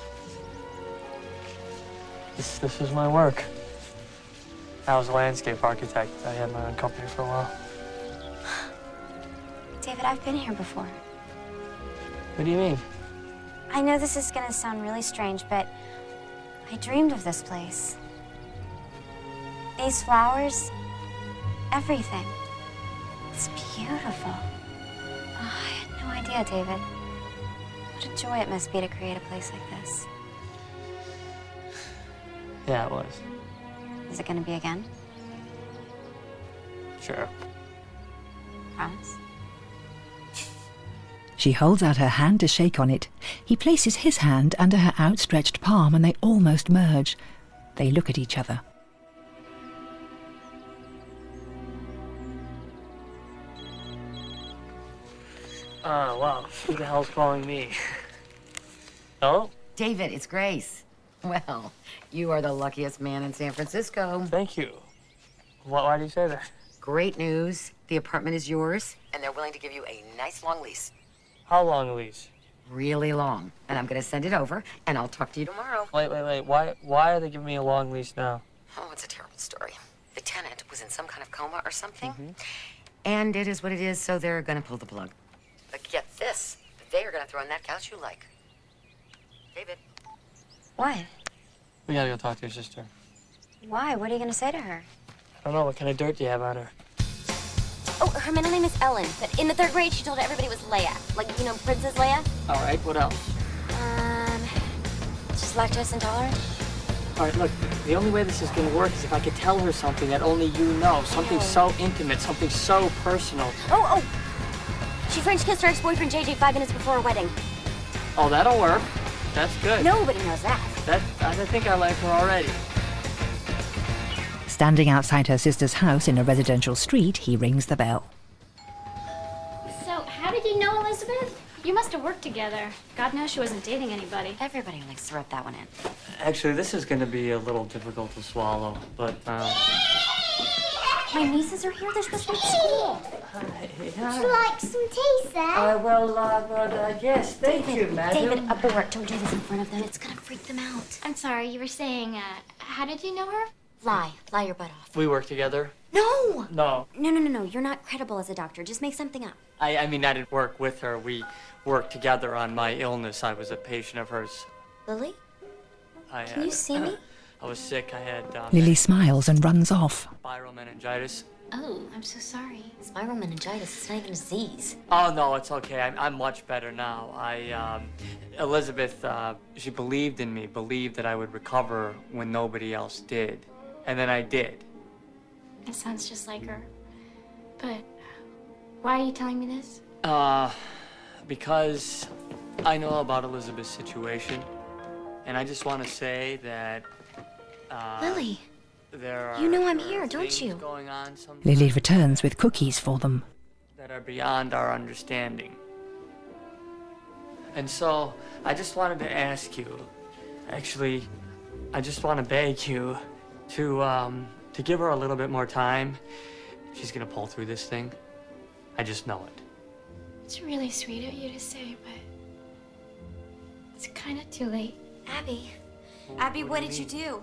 This, this was my work. I was a landscape architect. I had my own company for a while. David, I've been here before. What do you mean? I know this is gonna sound really strange, but I dreamed of this place. These flowers, everything. It's beautiful. Oh, I had no idea, David. What a joy it must be to create a place like this. Yeah, it was. Is it gonna be again? Sure. Promise? She holds out her hand to shake on it. He places his hand under her outstretched palm and they almost merge. They look at each other. Oh, wow. Who the hell's calling me? Hello? David, it's Grace. Well, you are the luckiest man in San Francisco. Thank you. Why, why do you say that? Great news. The apartment is yours, and they're willing to give you a nice long lease. How long a lease? really long. And I'm going to send it over, and I'll talk to you tomorrow. Wait, wait, wait. Why, why are they giving me a long lease now? Oh, it's a terrible story. The tenant was in some kind of coma or something. Mm-hmm. And it is what it is, so they're going to pull the plug. But get this. They are going to throw in that couch you like. David. What? We gotta go talk to your sister. Why? What are you gonna say to her? I don't know. What kind of dirt do you have on her? Oh, her middle name is Ellen, but in the third grade, she told everybody it was Leia. Like, you know, Princess Leia? All right, what else? Um, she's lactose intolerant. All right, look, the only way this is gonna work is if I could tell her something that only you know. Something so intimate, something so personal. Oh, oh! She French kissed her ex-boyfriend J J five minutes before her wedding. Oh, that'll work. That's good. Nobody knows that. That, I think I like her already. Standing outside her sister's house in a residential street, he rings the bell. So, how did you know Elizabeth? You must have worked together. God knows she wasn't dating anybody. Everybody likes to rub that one in. Actually, this is gonna be a little difficult to swallow, but, um... My nieces are here. They're supposed to be at school. Would you like some tea, sir? Uh, well, uh, but, uh, yes, thank David, you, madam. David, abort. Don't do this in front of them. It's gonna freak them out. I'm sorry, you were saying, uh, how did you know her? Lie. Lie your butt off. We work together? No! No. No, no, no, no. You're not credible as a doctor. Just make something up. I, I mean, I didn't work with her. We worked together on my illness. I was a patient of hers. Lily? I, Can you uh, see me? I was sick. I had, um... Lily smiles and runs off. Viral meningitis. Oh, I'm so sorry. Spiral meningitis. It's not even a disease. Oh, no, it's okay. I'm, I'm much better now. I, um... Elizabeth, uh, she believed in me, believed that I would recover when nobody else did. And then I did. That sounds just like her. But why are you telling me this? Uh, because I know about Elizabeth's situation. And I just want to say that, uh... Lily, there are, you know I'm there here, are don't things you? Going on sometimes Lily returns with cookies for them. that are beyond our understanding. And so, I just wanted to ask you, actually, I just want to beg you to, um, to give her a little bit more time. She's gonna pull through this thing. I just know it. It's really sweet of you to say, but it's kind of too late. Abby. Abby, what, did you do?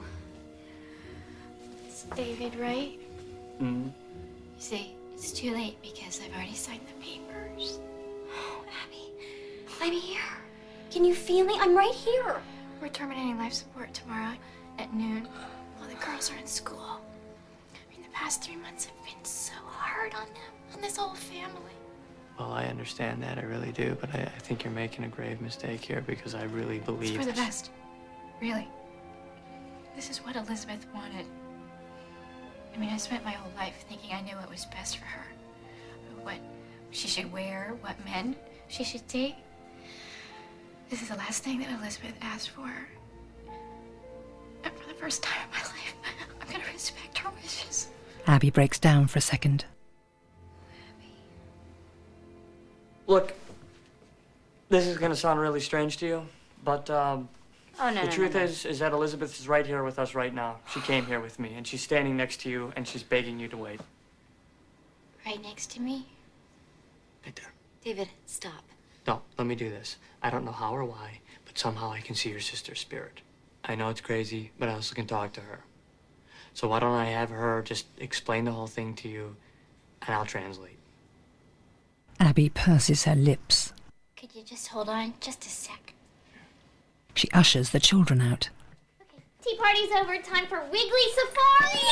It's David, right? Mm-hmm. You see, it's too late because I've already signed the papers. Oh, Abby, I'm here. Can you feel me? I'm right here. We're terminating life support tomorrow at noon while the girls are in school. I mean, the past three months have been so hard on them, on this whole family. Well, I understand that, I really do, but I, I think you're making a grave mistake here because I really believe... It's for the best. Really. This is what Elizabeth wanted. I mean, I spent my whole life thinking I knew what was best for her. What she should wear, what men she should date. This is the last thing that Elizabeth asked for. And for the first time in my life, I'm gonna respect her wishes. Abby breaks down for a second. Look, this is gonna sound really strange to you, but, um... Oh, no, The no, truth no, no. is, is that Elizabeth is right here with us right now. She came here with me, and she's standing next to you, and she's begging you to wait. Right next to me? Right there. David, stop. No, let me do this. I don't know how or why, but somehow I can see your sister's spirit. I know it's crazy, but I also can talk to her. So why don't I have her just explain the whole thing to you, and I'll translate. Abby purses her lips. Could you just hold on just a sec? She ushers the children out. Tea party's over. Time for Wiggly Safari!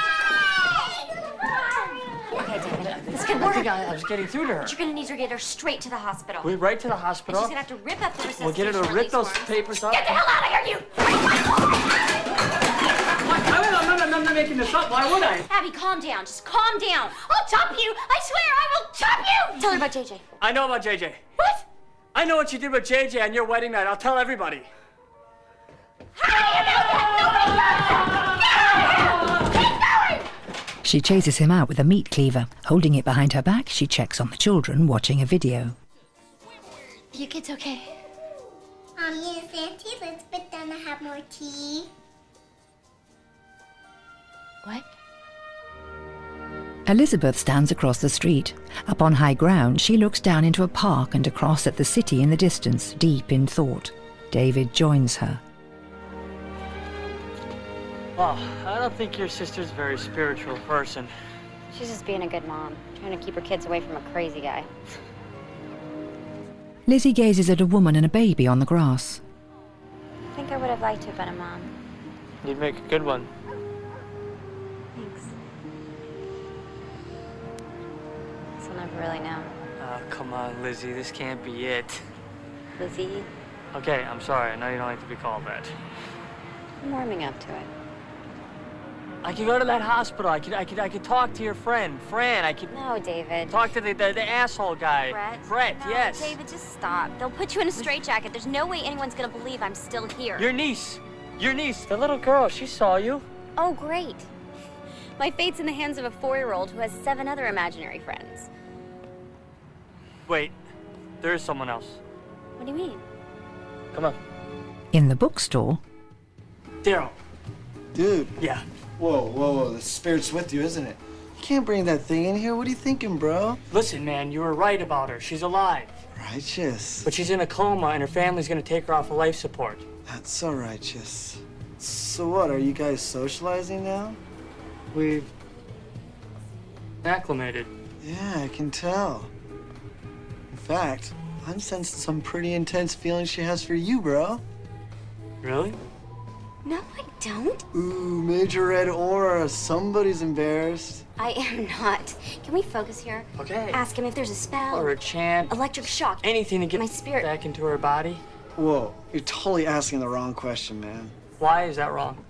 Okay, David, this I could work. think I, I was getting through to her. But you're gonna need to get her straight to the hospital. We're right to the And hospital. she's gonna have to rip up the resuscitation We'll get her to rip release those forms. papers up. Get the hell out of here, you! I'm not, I'm not making this up. Why would I? Abby, calm down. Just calm down. I'll chop you. I swear I will chop you. Tell her about J J. I know about J J. What? I know what you did with J J on your wedding night. I'll tell everybody. She chases him out with a meat cleaver. Holding it behind her back, she checks on the children watching a video. You kids okay? Um, yes, Auntie Elizabeth gonna have more tea. What? Elizabeth stands across the street. Up on high ground, she looks down into a park and across at the city in the distance, deep in thought. David joins her. Well, I don't think your sister's a very spiritual person. She's just being a good mom, trying to keep her kids away from a crazy guy. Lizzie gazes at a woman and a baby on the grass. I think I would have liked to have been a mom. You'd make a good one. Thanks. Guess I'll never really know. Oh, come on, Lizzie. This can't be it. Lizzie, Okay, I'm sorry. I know you don't like to be called that. I'm warming up to it. I could go to that hospital. I could, I could, I could talk to your friend, Fran. I could. No, David. Talk to the the, the asshole guy. Brett? Brett, No, yes. David, just stop. They'll put you in a straitjacket. There's no way anyone's gonna believe I'm still here. Your niece. Your niece. The little girl. She saw you. Oh, great. My fate's in the hands of a four-year-old who has seven other imaginary friends. Wait. There is someone else. What do you mean? Come on. In the bookstore, Daryl. Dude. Yeah. Whoa, whoa, whoa. The spirit's with you, isn't it? You can't bring that thing in here. What are you thinking, bro? Listen, man, you were right about her. She's alive. Righteous. But she's in a coma, and her family's gonna take her off of life support. That's so righteous. So what, are you guys socializing now? We've acclimated. Yeah, I can tell. In fact, I'm sensing some pretty intense feelings she has for you, bro. Really? No, I don't. Ooh, major red aura. Somebody's embarrassed. I am not. Can we focus here? Okay. Ask him if there's a spell. Or a chant. Electric shock. Anything to get my spirit back into her body. Whoa, you're totally asking the wrong question, man. Why is that wrong?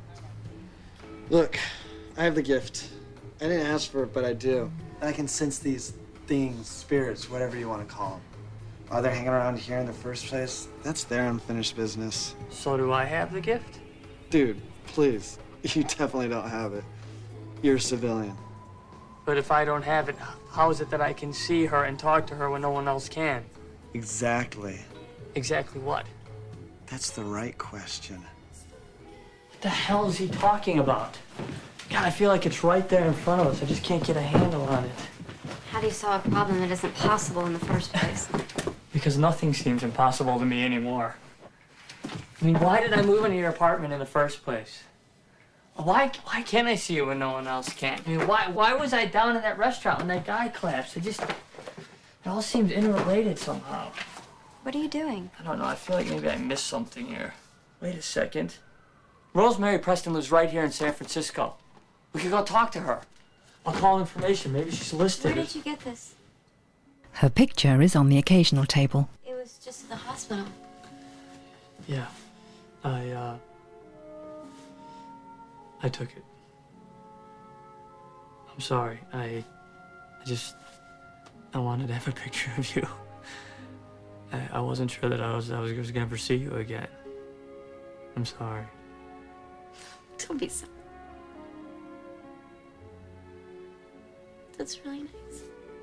Look, I have the gift. I didn't ask for it, but I do. And I can sense these things, spirits, whatever you want to call them. Why they're hanging around here in the first place, that's their unfinished business. So do I have the gift? Dude, please. You definitely don't have it. You're a civilian. But if I don't have it, how is it that I can see her and talk to her when no one else can? Exactly. Exactly what? That's the right question. What the hell is he talking about? God, I feel like it's right there in front of us. I just can't get a handle on it. How do you solve a problem that isn't possible in the first place? Because nothing seems impossible to me anymore. I mean, why did I move into your apartment in the first place? Why why can't I see you when no one else can? I mean, why why was I down in that restaurant when that guy collapsed? It just, it all seems interrelated somehow. What are you doing? I don't know. I feel like maybe I missed something here. Wait a second. Rosemary Preston lives right here in San Francisco. We could go talk to her. I'll call information. Maybe she's listed. Where did you get this? her picture is on the occasional table. It was just at the hospital. Yeah. I, uh... I took it. I'm sorry. I... I just... I wanted to have a picture of you. I, I wasn't sure that I was, I was, was gonna ever see you again. I'm sorry. Don't be sorry. That's really nice.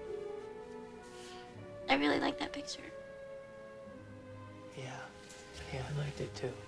I really like that picture. Yeah. Yeah, I liked it too.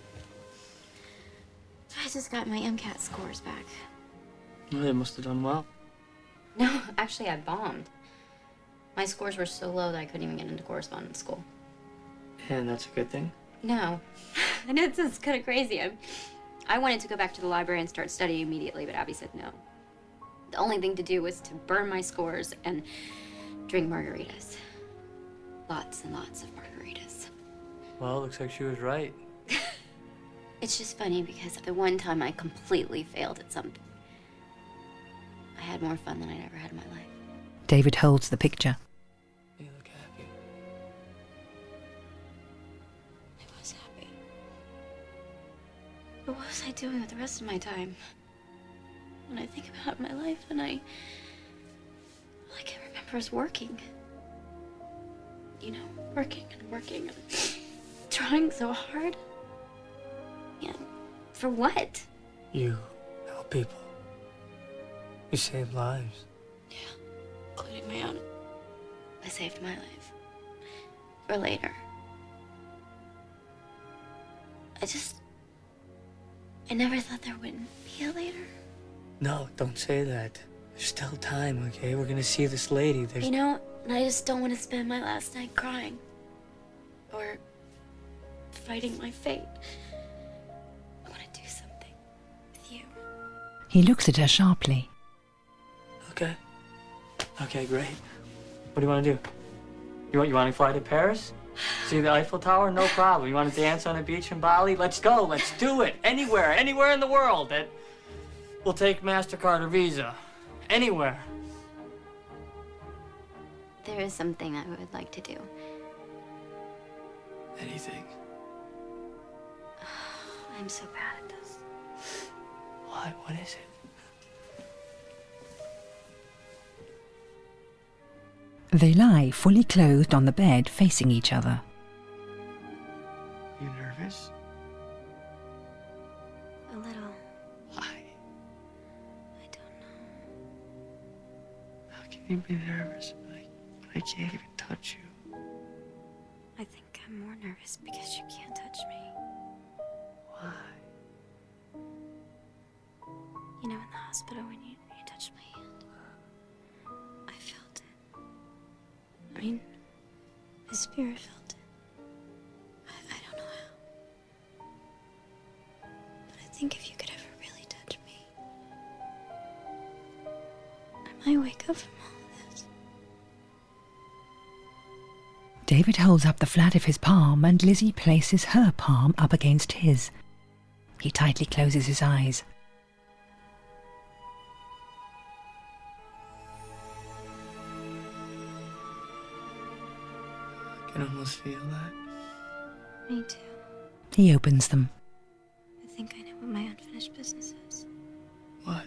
I just got my MCAT scores back. Well, they must have done well. No, actually, I bombed. My scores were so low that I couldn't even get into correspondence school. And that's a good thing? No. I know it sounds kind of crazy. I, I wanted to go back to the library and start studying immediately, but Abby said no. The only thing to do was to burn my scores and drink margaritas. Lots and lots of margaritas. Well, it looks like she was right. It's just funny because the one time I completely failed at something, I had more fun than I'd ever had in my life. David holds the picture. You look happy. I was happy. But what was I doing with the rest of my time? When I think about my life, and I... all I can remember is working. You know, working and working and trying so hard. And for what? You help people. You save lives. Yeah, including my own. I saved my life. For later. I just... I never thought there wouldn't be a later. No, don't say that. There's still time, okay? We're gonna see this lady. There's... You know, I just don't want to spend my last night crying. Or fighting my fate. I want to do something with you. He looks at her sharply. Okay. Okay, great. What do you want to do? You want, you want to fly to Paris? See the Eiffel Tower? No problem. You want to dance on a beach in Bali? Let's go. Let's do it. Anywhere. Anywhere in the world that will take MasterCard or Visa. Anywhere. There is something I would like to do. Anything. I'm so bad at this. What? What is it? They lie fully clothed on the bed, facing each other. You nervous? A little. Why? I don't know. How can you be nervous when I, when I can't even touch you? I think I'm more nervous because you can't touch me. Why? You know, in the hospital when you, you touched my hand, I felt it. I mean, the spirit felt it. I, I don't know how. But I think if you could ever really touch me, I might wake up from all of this. David holds up the flat of his palm and Lizzie places her palm up against his. He tightly closes his eyes. I can almost feel that. Me too. He opens them. I think I know what my unfinished business is. What?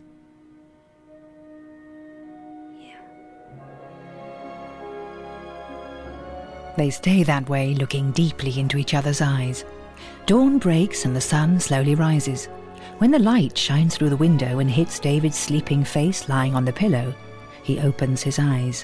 They stay that way, looking deeply into each other's eyes. Dawn breaks and the sun slowly rises. When the light shines through the window and hits David's sleeping face lying on the pillow, he opens his eyes.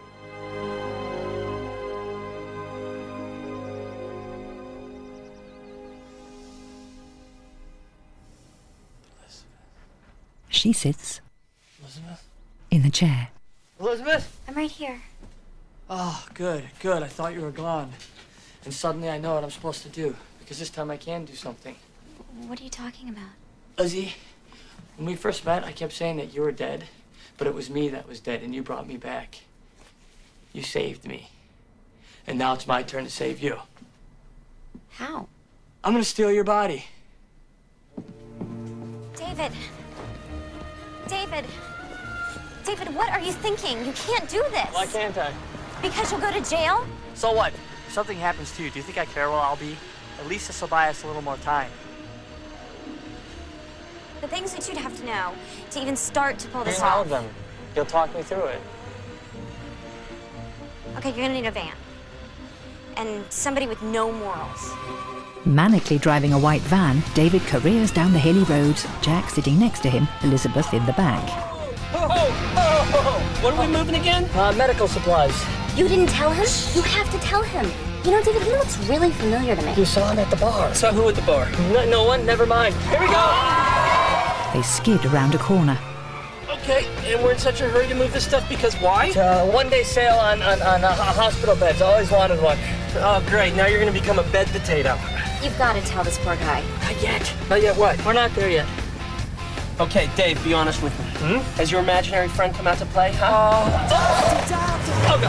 She sits Elizabeth? in the chair. Elizabeth? I'm right here. Oh, good, good. I thought you were gone. And suddenly I know what I'm supposed to do. Because this time I can do something. What are you talking about? Lizzie, when we first met, I kept saying that you were dead. But it was me that was dead, and you brought me back. You saved me. And now it's my turn to save you. How? I'm gonna steal your body. David. David. David, what are you thinking? You can't do this. Why can't I? Because you'll go to jail? So what? If something happens to you, do you think I care where I'll be? At least this will buy us a little more time. The things that you'd have to know to even start to pull this Here's all off. of them. You'll talk me through it. Okay, you're gonna need a van. And somebody with no morals. Manically driving a white van, David careers down the hilly roads, Jack sitting next to him, Elizabeth in the back. Oh, oh, oh, oh. What are we moving again? Uh, medical supplies. You didn't tell him? You have to tell him. You know, David, he looks really familiar to me. You saw him at the bar. Saw who at the bar? No, no one? Never mind. Here we go! They skid around a corner. Okay, and we're in such a hurry to move this stuff because why? Uh, one-day sale on, on, on uh, hospital beds. I always wanted one. Oh, great. Now you're going to become a bed potato. You've got to tell this poor guy. Not yet. Not yet what? We're not there yet. Okay, Dave, be honest with me. Hmm? Has your imaginary friend come out to play, huh? Uh, oh,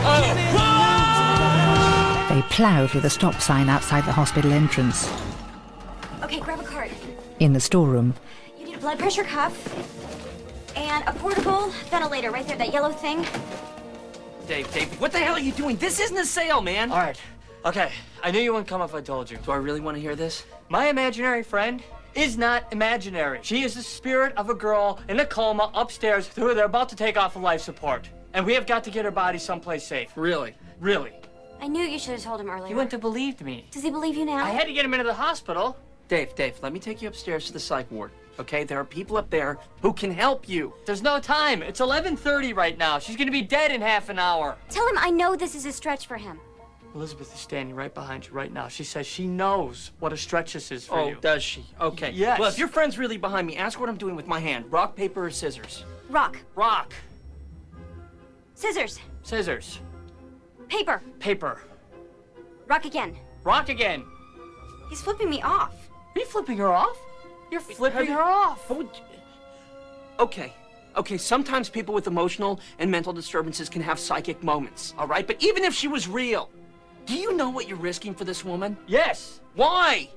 oh. They plow through the stop sign outside the hospital entrance. Okay, grab a card. In the storeroom, You need a blood pressure cuff and a portable ventilator right there, that yellow thing. Dave, Dave, what the hell are you doing? This isn't a sale, man. All right. Okay, I knew you wouldn't come if I told you. Do I really want to hear this? My imaginary friend is not imaginary. She is the spirit of a girl in a coma upstairs who they're about to take off of life support. And we have got to get her body someplace safe. Really? Really. I knew you should have told him earlier. You wouldn't have believed me. Does he believe you now? I had to get him into the hospital. Dave, Dave, let me take you upstairs to the psych ward, okay? There are people up there who can help you. There's no time. It's eleven thirty right now. She's gonna be dead in half an hour. Tell him I know this is a stretch for him. Elizabeth is standing right behind you right now. She says she knows what a stretch this is for oh, you. does she? Okay. Yes. Well, if your friend's really behind me, ask what I'm doing with my hand. Rock, paper, or scissors? Rock. Rock. Scissors. Scissors. Paper. Paper. Rock again. Rock again. He's flipping me off. Are you flipping her off? You're flipping her off. Okay. Okay, sometimes people with emotional and mental disturbances can have psychic moments, all right? But even if she was real, do you know what you're risking for this woman? Yes. Why?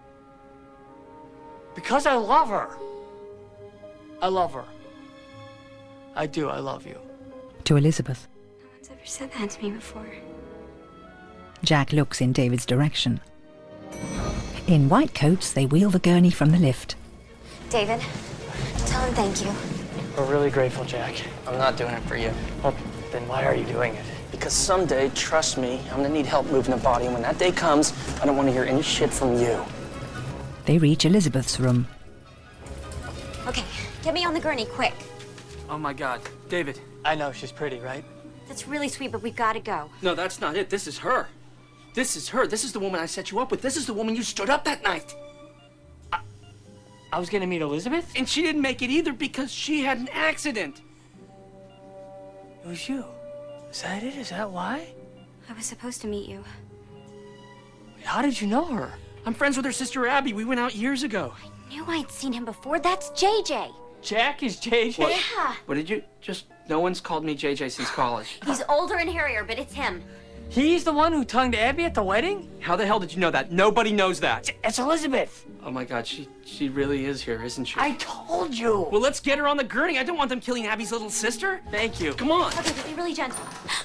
Because I love her. I love her. I do, I love you. To Elizabeth. No one's ever said that to me before. Jack looks in David's direction. In white coats, they wheel the gurney from the lift. David, tell him thank you. We're really grateful, Jack. I'm not doing it for you. Well, then why are you doing it? Because someday, trust me, I'm gonna need help moving the body, and when that day comes, I don't want to hear any shit from you. They reach Elizabeth's room. Okay, get me on the gurney, quick. Oh my God, David. I know, she's pretty, right? That's really sweet, but we've got to go. No, that's not it. This is her. This is her. This is the woman I set you up with. This is the woman you stood up that night. I, I was gonna meet Elizabeth? And she didn't make it either because she had an accident. It was you. Is that it? Is that why? I was supposed to meet you. How did you know her? I'm friends with her sister Abby. We went out years ago. I knew I'd seen him before. That's J J. Jack is J J? What? Yeah. What did you just... No one's called me J J since college. He's older and hairier, but it's him. He's the one who tongued Abby at the wedding? How the hell did you know that? Nobody knows that. It's Elizabeth. Oh my God, she she really is here, isn't she? I told you. Well, let's get her on the gurney. I don't want them killing Abby's little sister. Thank you. Come on. Okay, but be really gentle.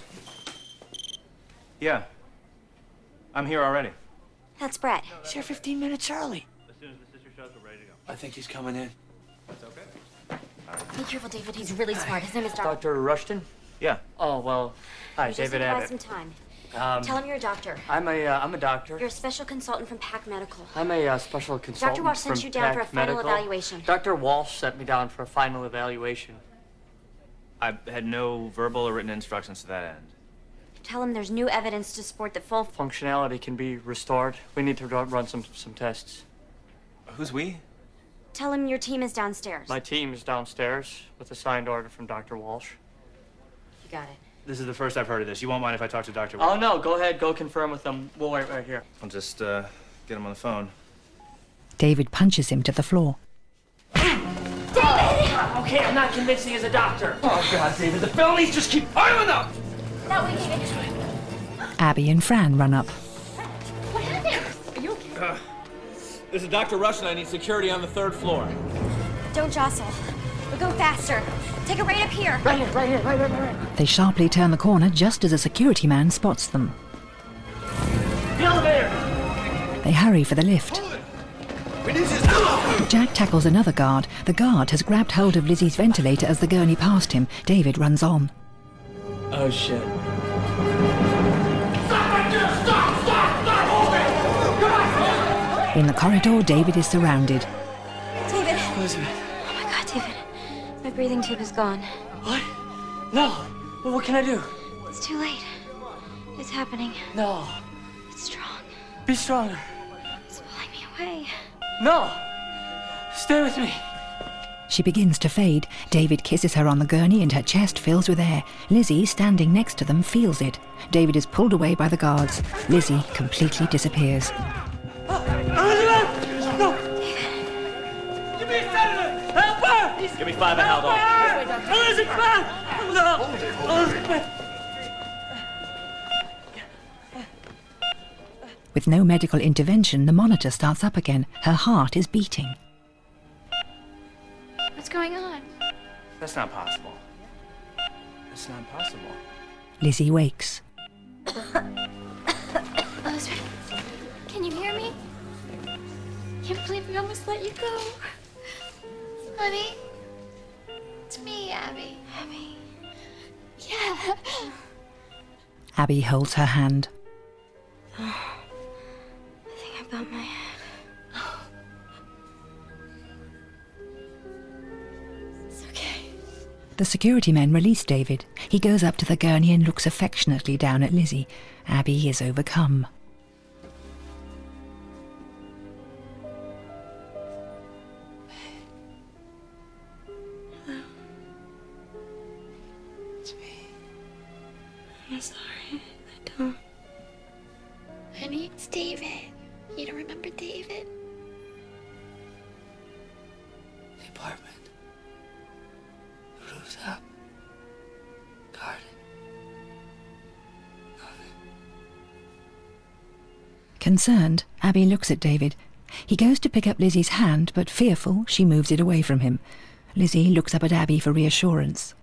Yeah. I'm here already. That's Brett. He's here fifteen minutes early. As soon as the sister shows, we're ready to go. I think he's coming in. That's okay. Be careful, David. He's really smart. His name is Doctor Doctor Rushton? Yeah. Oh, well, hi, Just David need to buy Abbott. some time. Um, Tell him you're a doctor. I'm a, uh, I'm a doctor. You're a special consultant from Pack Medical. I'm a uh, special consultant Doctor Walsh sent from you down for a Pack final Medical. evaluation. Doctor Walsh sent me down for a final evaluation. I had no verbal or written instructions to that end. Tell him there's new evidence to support that full... Functionality can be restored. We need to run run some, some tests. Who's we? Tell him your team is downstairs. My team is downstairs with a signed order from Doctor Walsh. You got it. This is the first I've heard of this. You won't mind if I talk to Doctor Oh, no, go ahead. Go confirm with them. We'll wait right here. I'll just, uh, get him on the phone. David punches him to the floor. David! Okay, I'm not convinced he is a doctor. Oh, God, David, the felonies just keep piling up! That way, David. Abby and Fran run up. What happened? Are you okay? Uh, this is Doctor Rushton. I need security on the third floor. Don't jostle. We'll go faster. Take it right up here. Right here, right here, right here, right here. They sharply turn the corner just as a security man spots them. The elevator! They hurry for the lift. Jack tackles another guard. The guard has grabbed hold of Lizzie's ventilator as the gurney passed him. David runs on. Oh, shit. In the corridor, David is surrounded. David. Elizabeth. Oh, my God, David. My breathing tube is gone. What? No. Well, what can I do? It's too late. It's happening. No. It's strong. Be stronger. It's pulling me away. No. Stay with me. She begins to fade. David kisses her on the gurney and her chest fills with air. Lizzie, standing next to them, feels it. David is pulled away by the guards. Lizzie completely disappears. Elizabeth! No! Give me a sedative! Help her! Give me five and held on. Elizabeth! No! Elizabeth! With no medical intervention, the monitor starts up again. Her heart is beating. What's going on? That's not possible. That's not possible. Lizzie wakes. Elizabeth, can you hear me? Can't believe we almost let you go. Honey, it's me, Abby. Abby. Yeah. Abby holds her hand. I think I bumped my head. It's okay. The security men release David. He goes up to the gurney and looks affectionately down at Lizzie. Abby is overcome. It's me. sorry. I don't. Honey, it's David. You don't remember David? The apartment. The roof's up. Garden. Concerned, Abby looks at David. He goes to pick up Lizzie's hand, but fearful, she moves it away from him. Lizzie looks up at Abby for reassurance.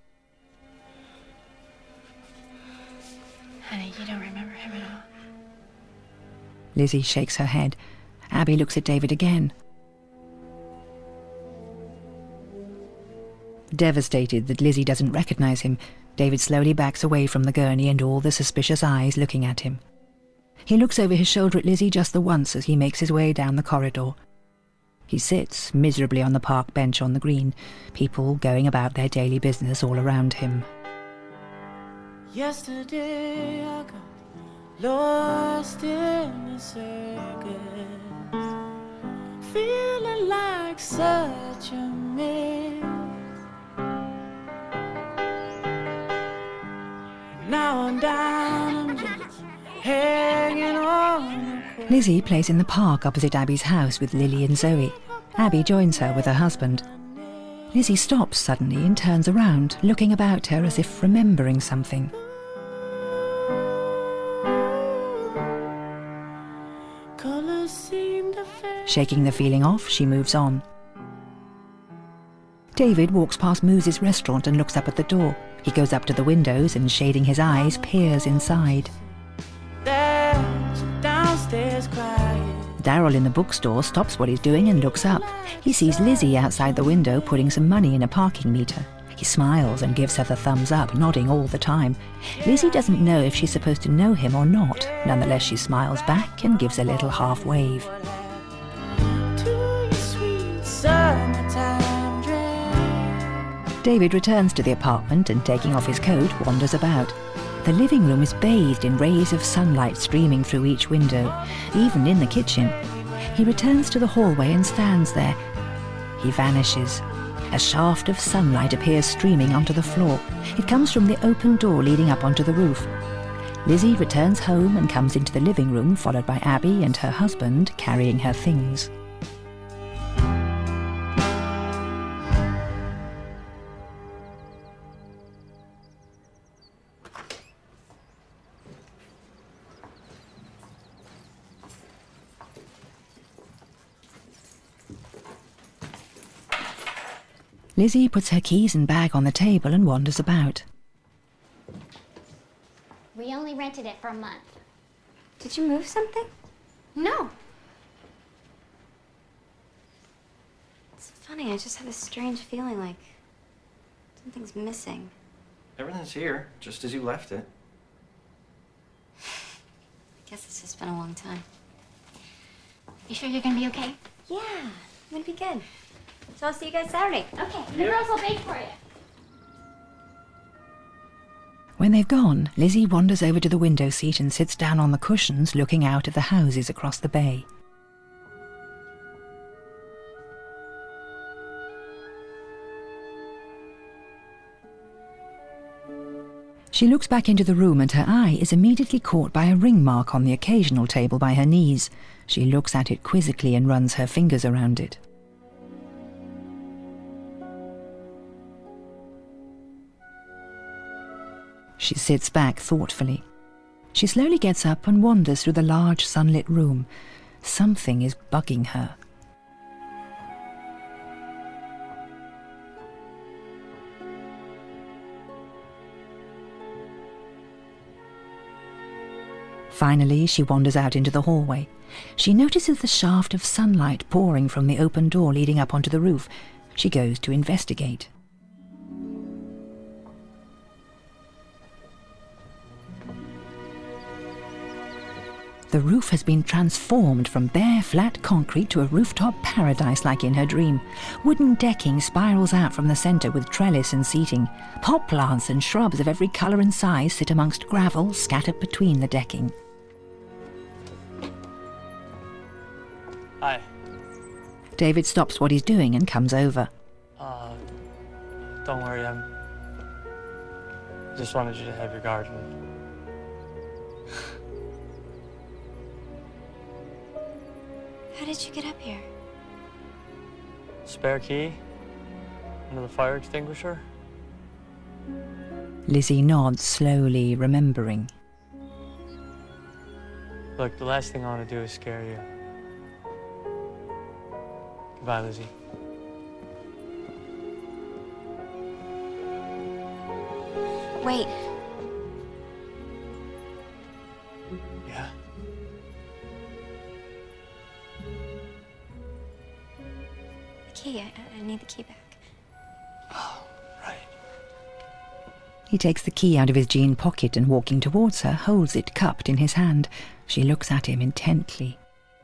Honey, you don't remember him at all. Lizzie shakes her head. Abby looks at David again. Devastated that Lizzie doesn't recognize him, David slowly backs away from the gurney and all the suspicious eyes looking at him. He looks over his shoulder at Lizzie just the once as he makes his way down the corridor. He sits miserably on the park bench on the green, people going about their daily business all around him. Yesterday I got lost in the circus, feeling like such a mess. Now I'm down, I'm just hanging on. Lizzie plays in the park opposite Abby's house with Lily and Zoe. Abby joins her with her husband. Lizzie stops suddenly and turns around, looking about her as if remembering something. Shaking the feeling off, she moves on. David walks past Moose's restaurant and looks up at the door. He goes up to the windows and, shading his eyes, peers inside. Downstairs crying. Darryl in the bookstore stops what he's doing and looks up. He sees Lizzie outside the window putting some money in a parking meter. He smiles and gives her the thumbs up, nodding all the time. Lizzie doesn't know if she's supposed to know him or not. Nonetheless, she smiles back and gives a little half wave. David returns to the apartment and, taking off his coat, wanders about. The living room is bathed in rays of sunlight streaming through each window, even in the kitchen. He returns to the hallway and stands there. He vanishes. A shaft of sunlight appears streaming onto the floor. It comes from the open door leading up onto the roof. Lizzie returns home and comes into the living room, followed by Abby and her husband carrying her things. Lizzie puts her keys and bag on the table and wanders about. We only rented it for a month. Did you move something? No. It's funny, I just have this strange feeling like something's missing. Everything's here, just as you left it. I guess it's just been a long time. You sure you're gonna be okay? Yeah, I'm gonna be good. So I'll see you guys Saturday. Okay, the girls will bake for you. When they've gone, Lizzie wanders over to the window seat and sits down on the cushions, looking out at the houses across the bay. She looks back into the room and her eye is immediately caught by a ring mark on the occasional table by her knees. She looks at it quizzically and runs her fingers around it. She sits back thoughtfully. She slowly gets up and wanders through the large sunlit room. Something is bugging her. Finally, she wanders out into the hallway. She notices the shaft of sunlight pouring from the open door leading up onto the roof. She goes to investigate. The roof has been transformed from bare, flat concrete to a rooftop paradise like in her dream. Wooden decking spirals out from the centre with trellis and seating. Pot plants and shrubs of every colour and size sit amongst gravel scattered between the decking. Hi. David stops what he's doing and comes over. Uh, don't worry, I'm... just wanted you to have your garden. How did you get up here? Spare key? Under the fire extinguisher? Lizzie nods slowly, remembering. Look, the last thing I want to do is scare you. Goodbye, Lizzie. Wait. Yeah? The key. I, I need the key back. He takes the key out of his jean pocket and, walking towards her, holds it cupped in his hand. She looks at him intently.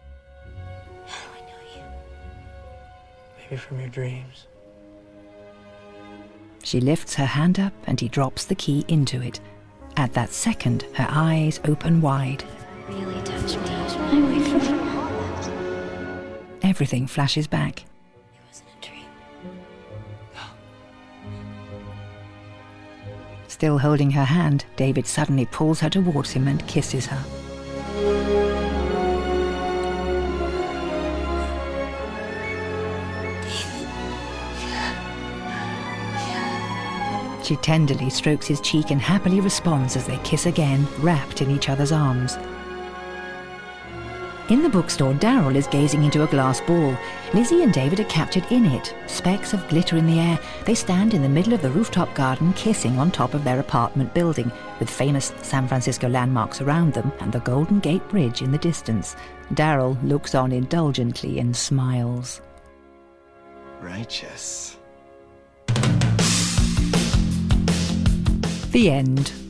Maybe from your dreams. She lifts her hand up and he drops the key into it. At that second, her eyes open wide. Really touch me. I wake up from all that. Everything flashes back. Still holding her hand, David suddenly pulls her towards him and kisses her. She tenderly strokes his cheek and happily responds as they kiss again, wrapped in each other's arms. In the bookstore, Daryl is gazing into a glass ball. Lizzie and David are captured in it. Specks of glitter in the air. They stand in the middle of the rooftop garden, kissing on top of their apartment building, with famous San Francisco landmarks around them and the Golden Gate Bridge in the distance. Daryl looks on indulgently and smiles. Righteous. The end.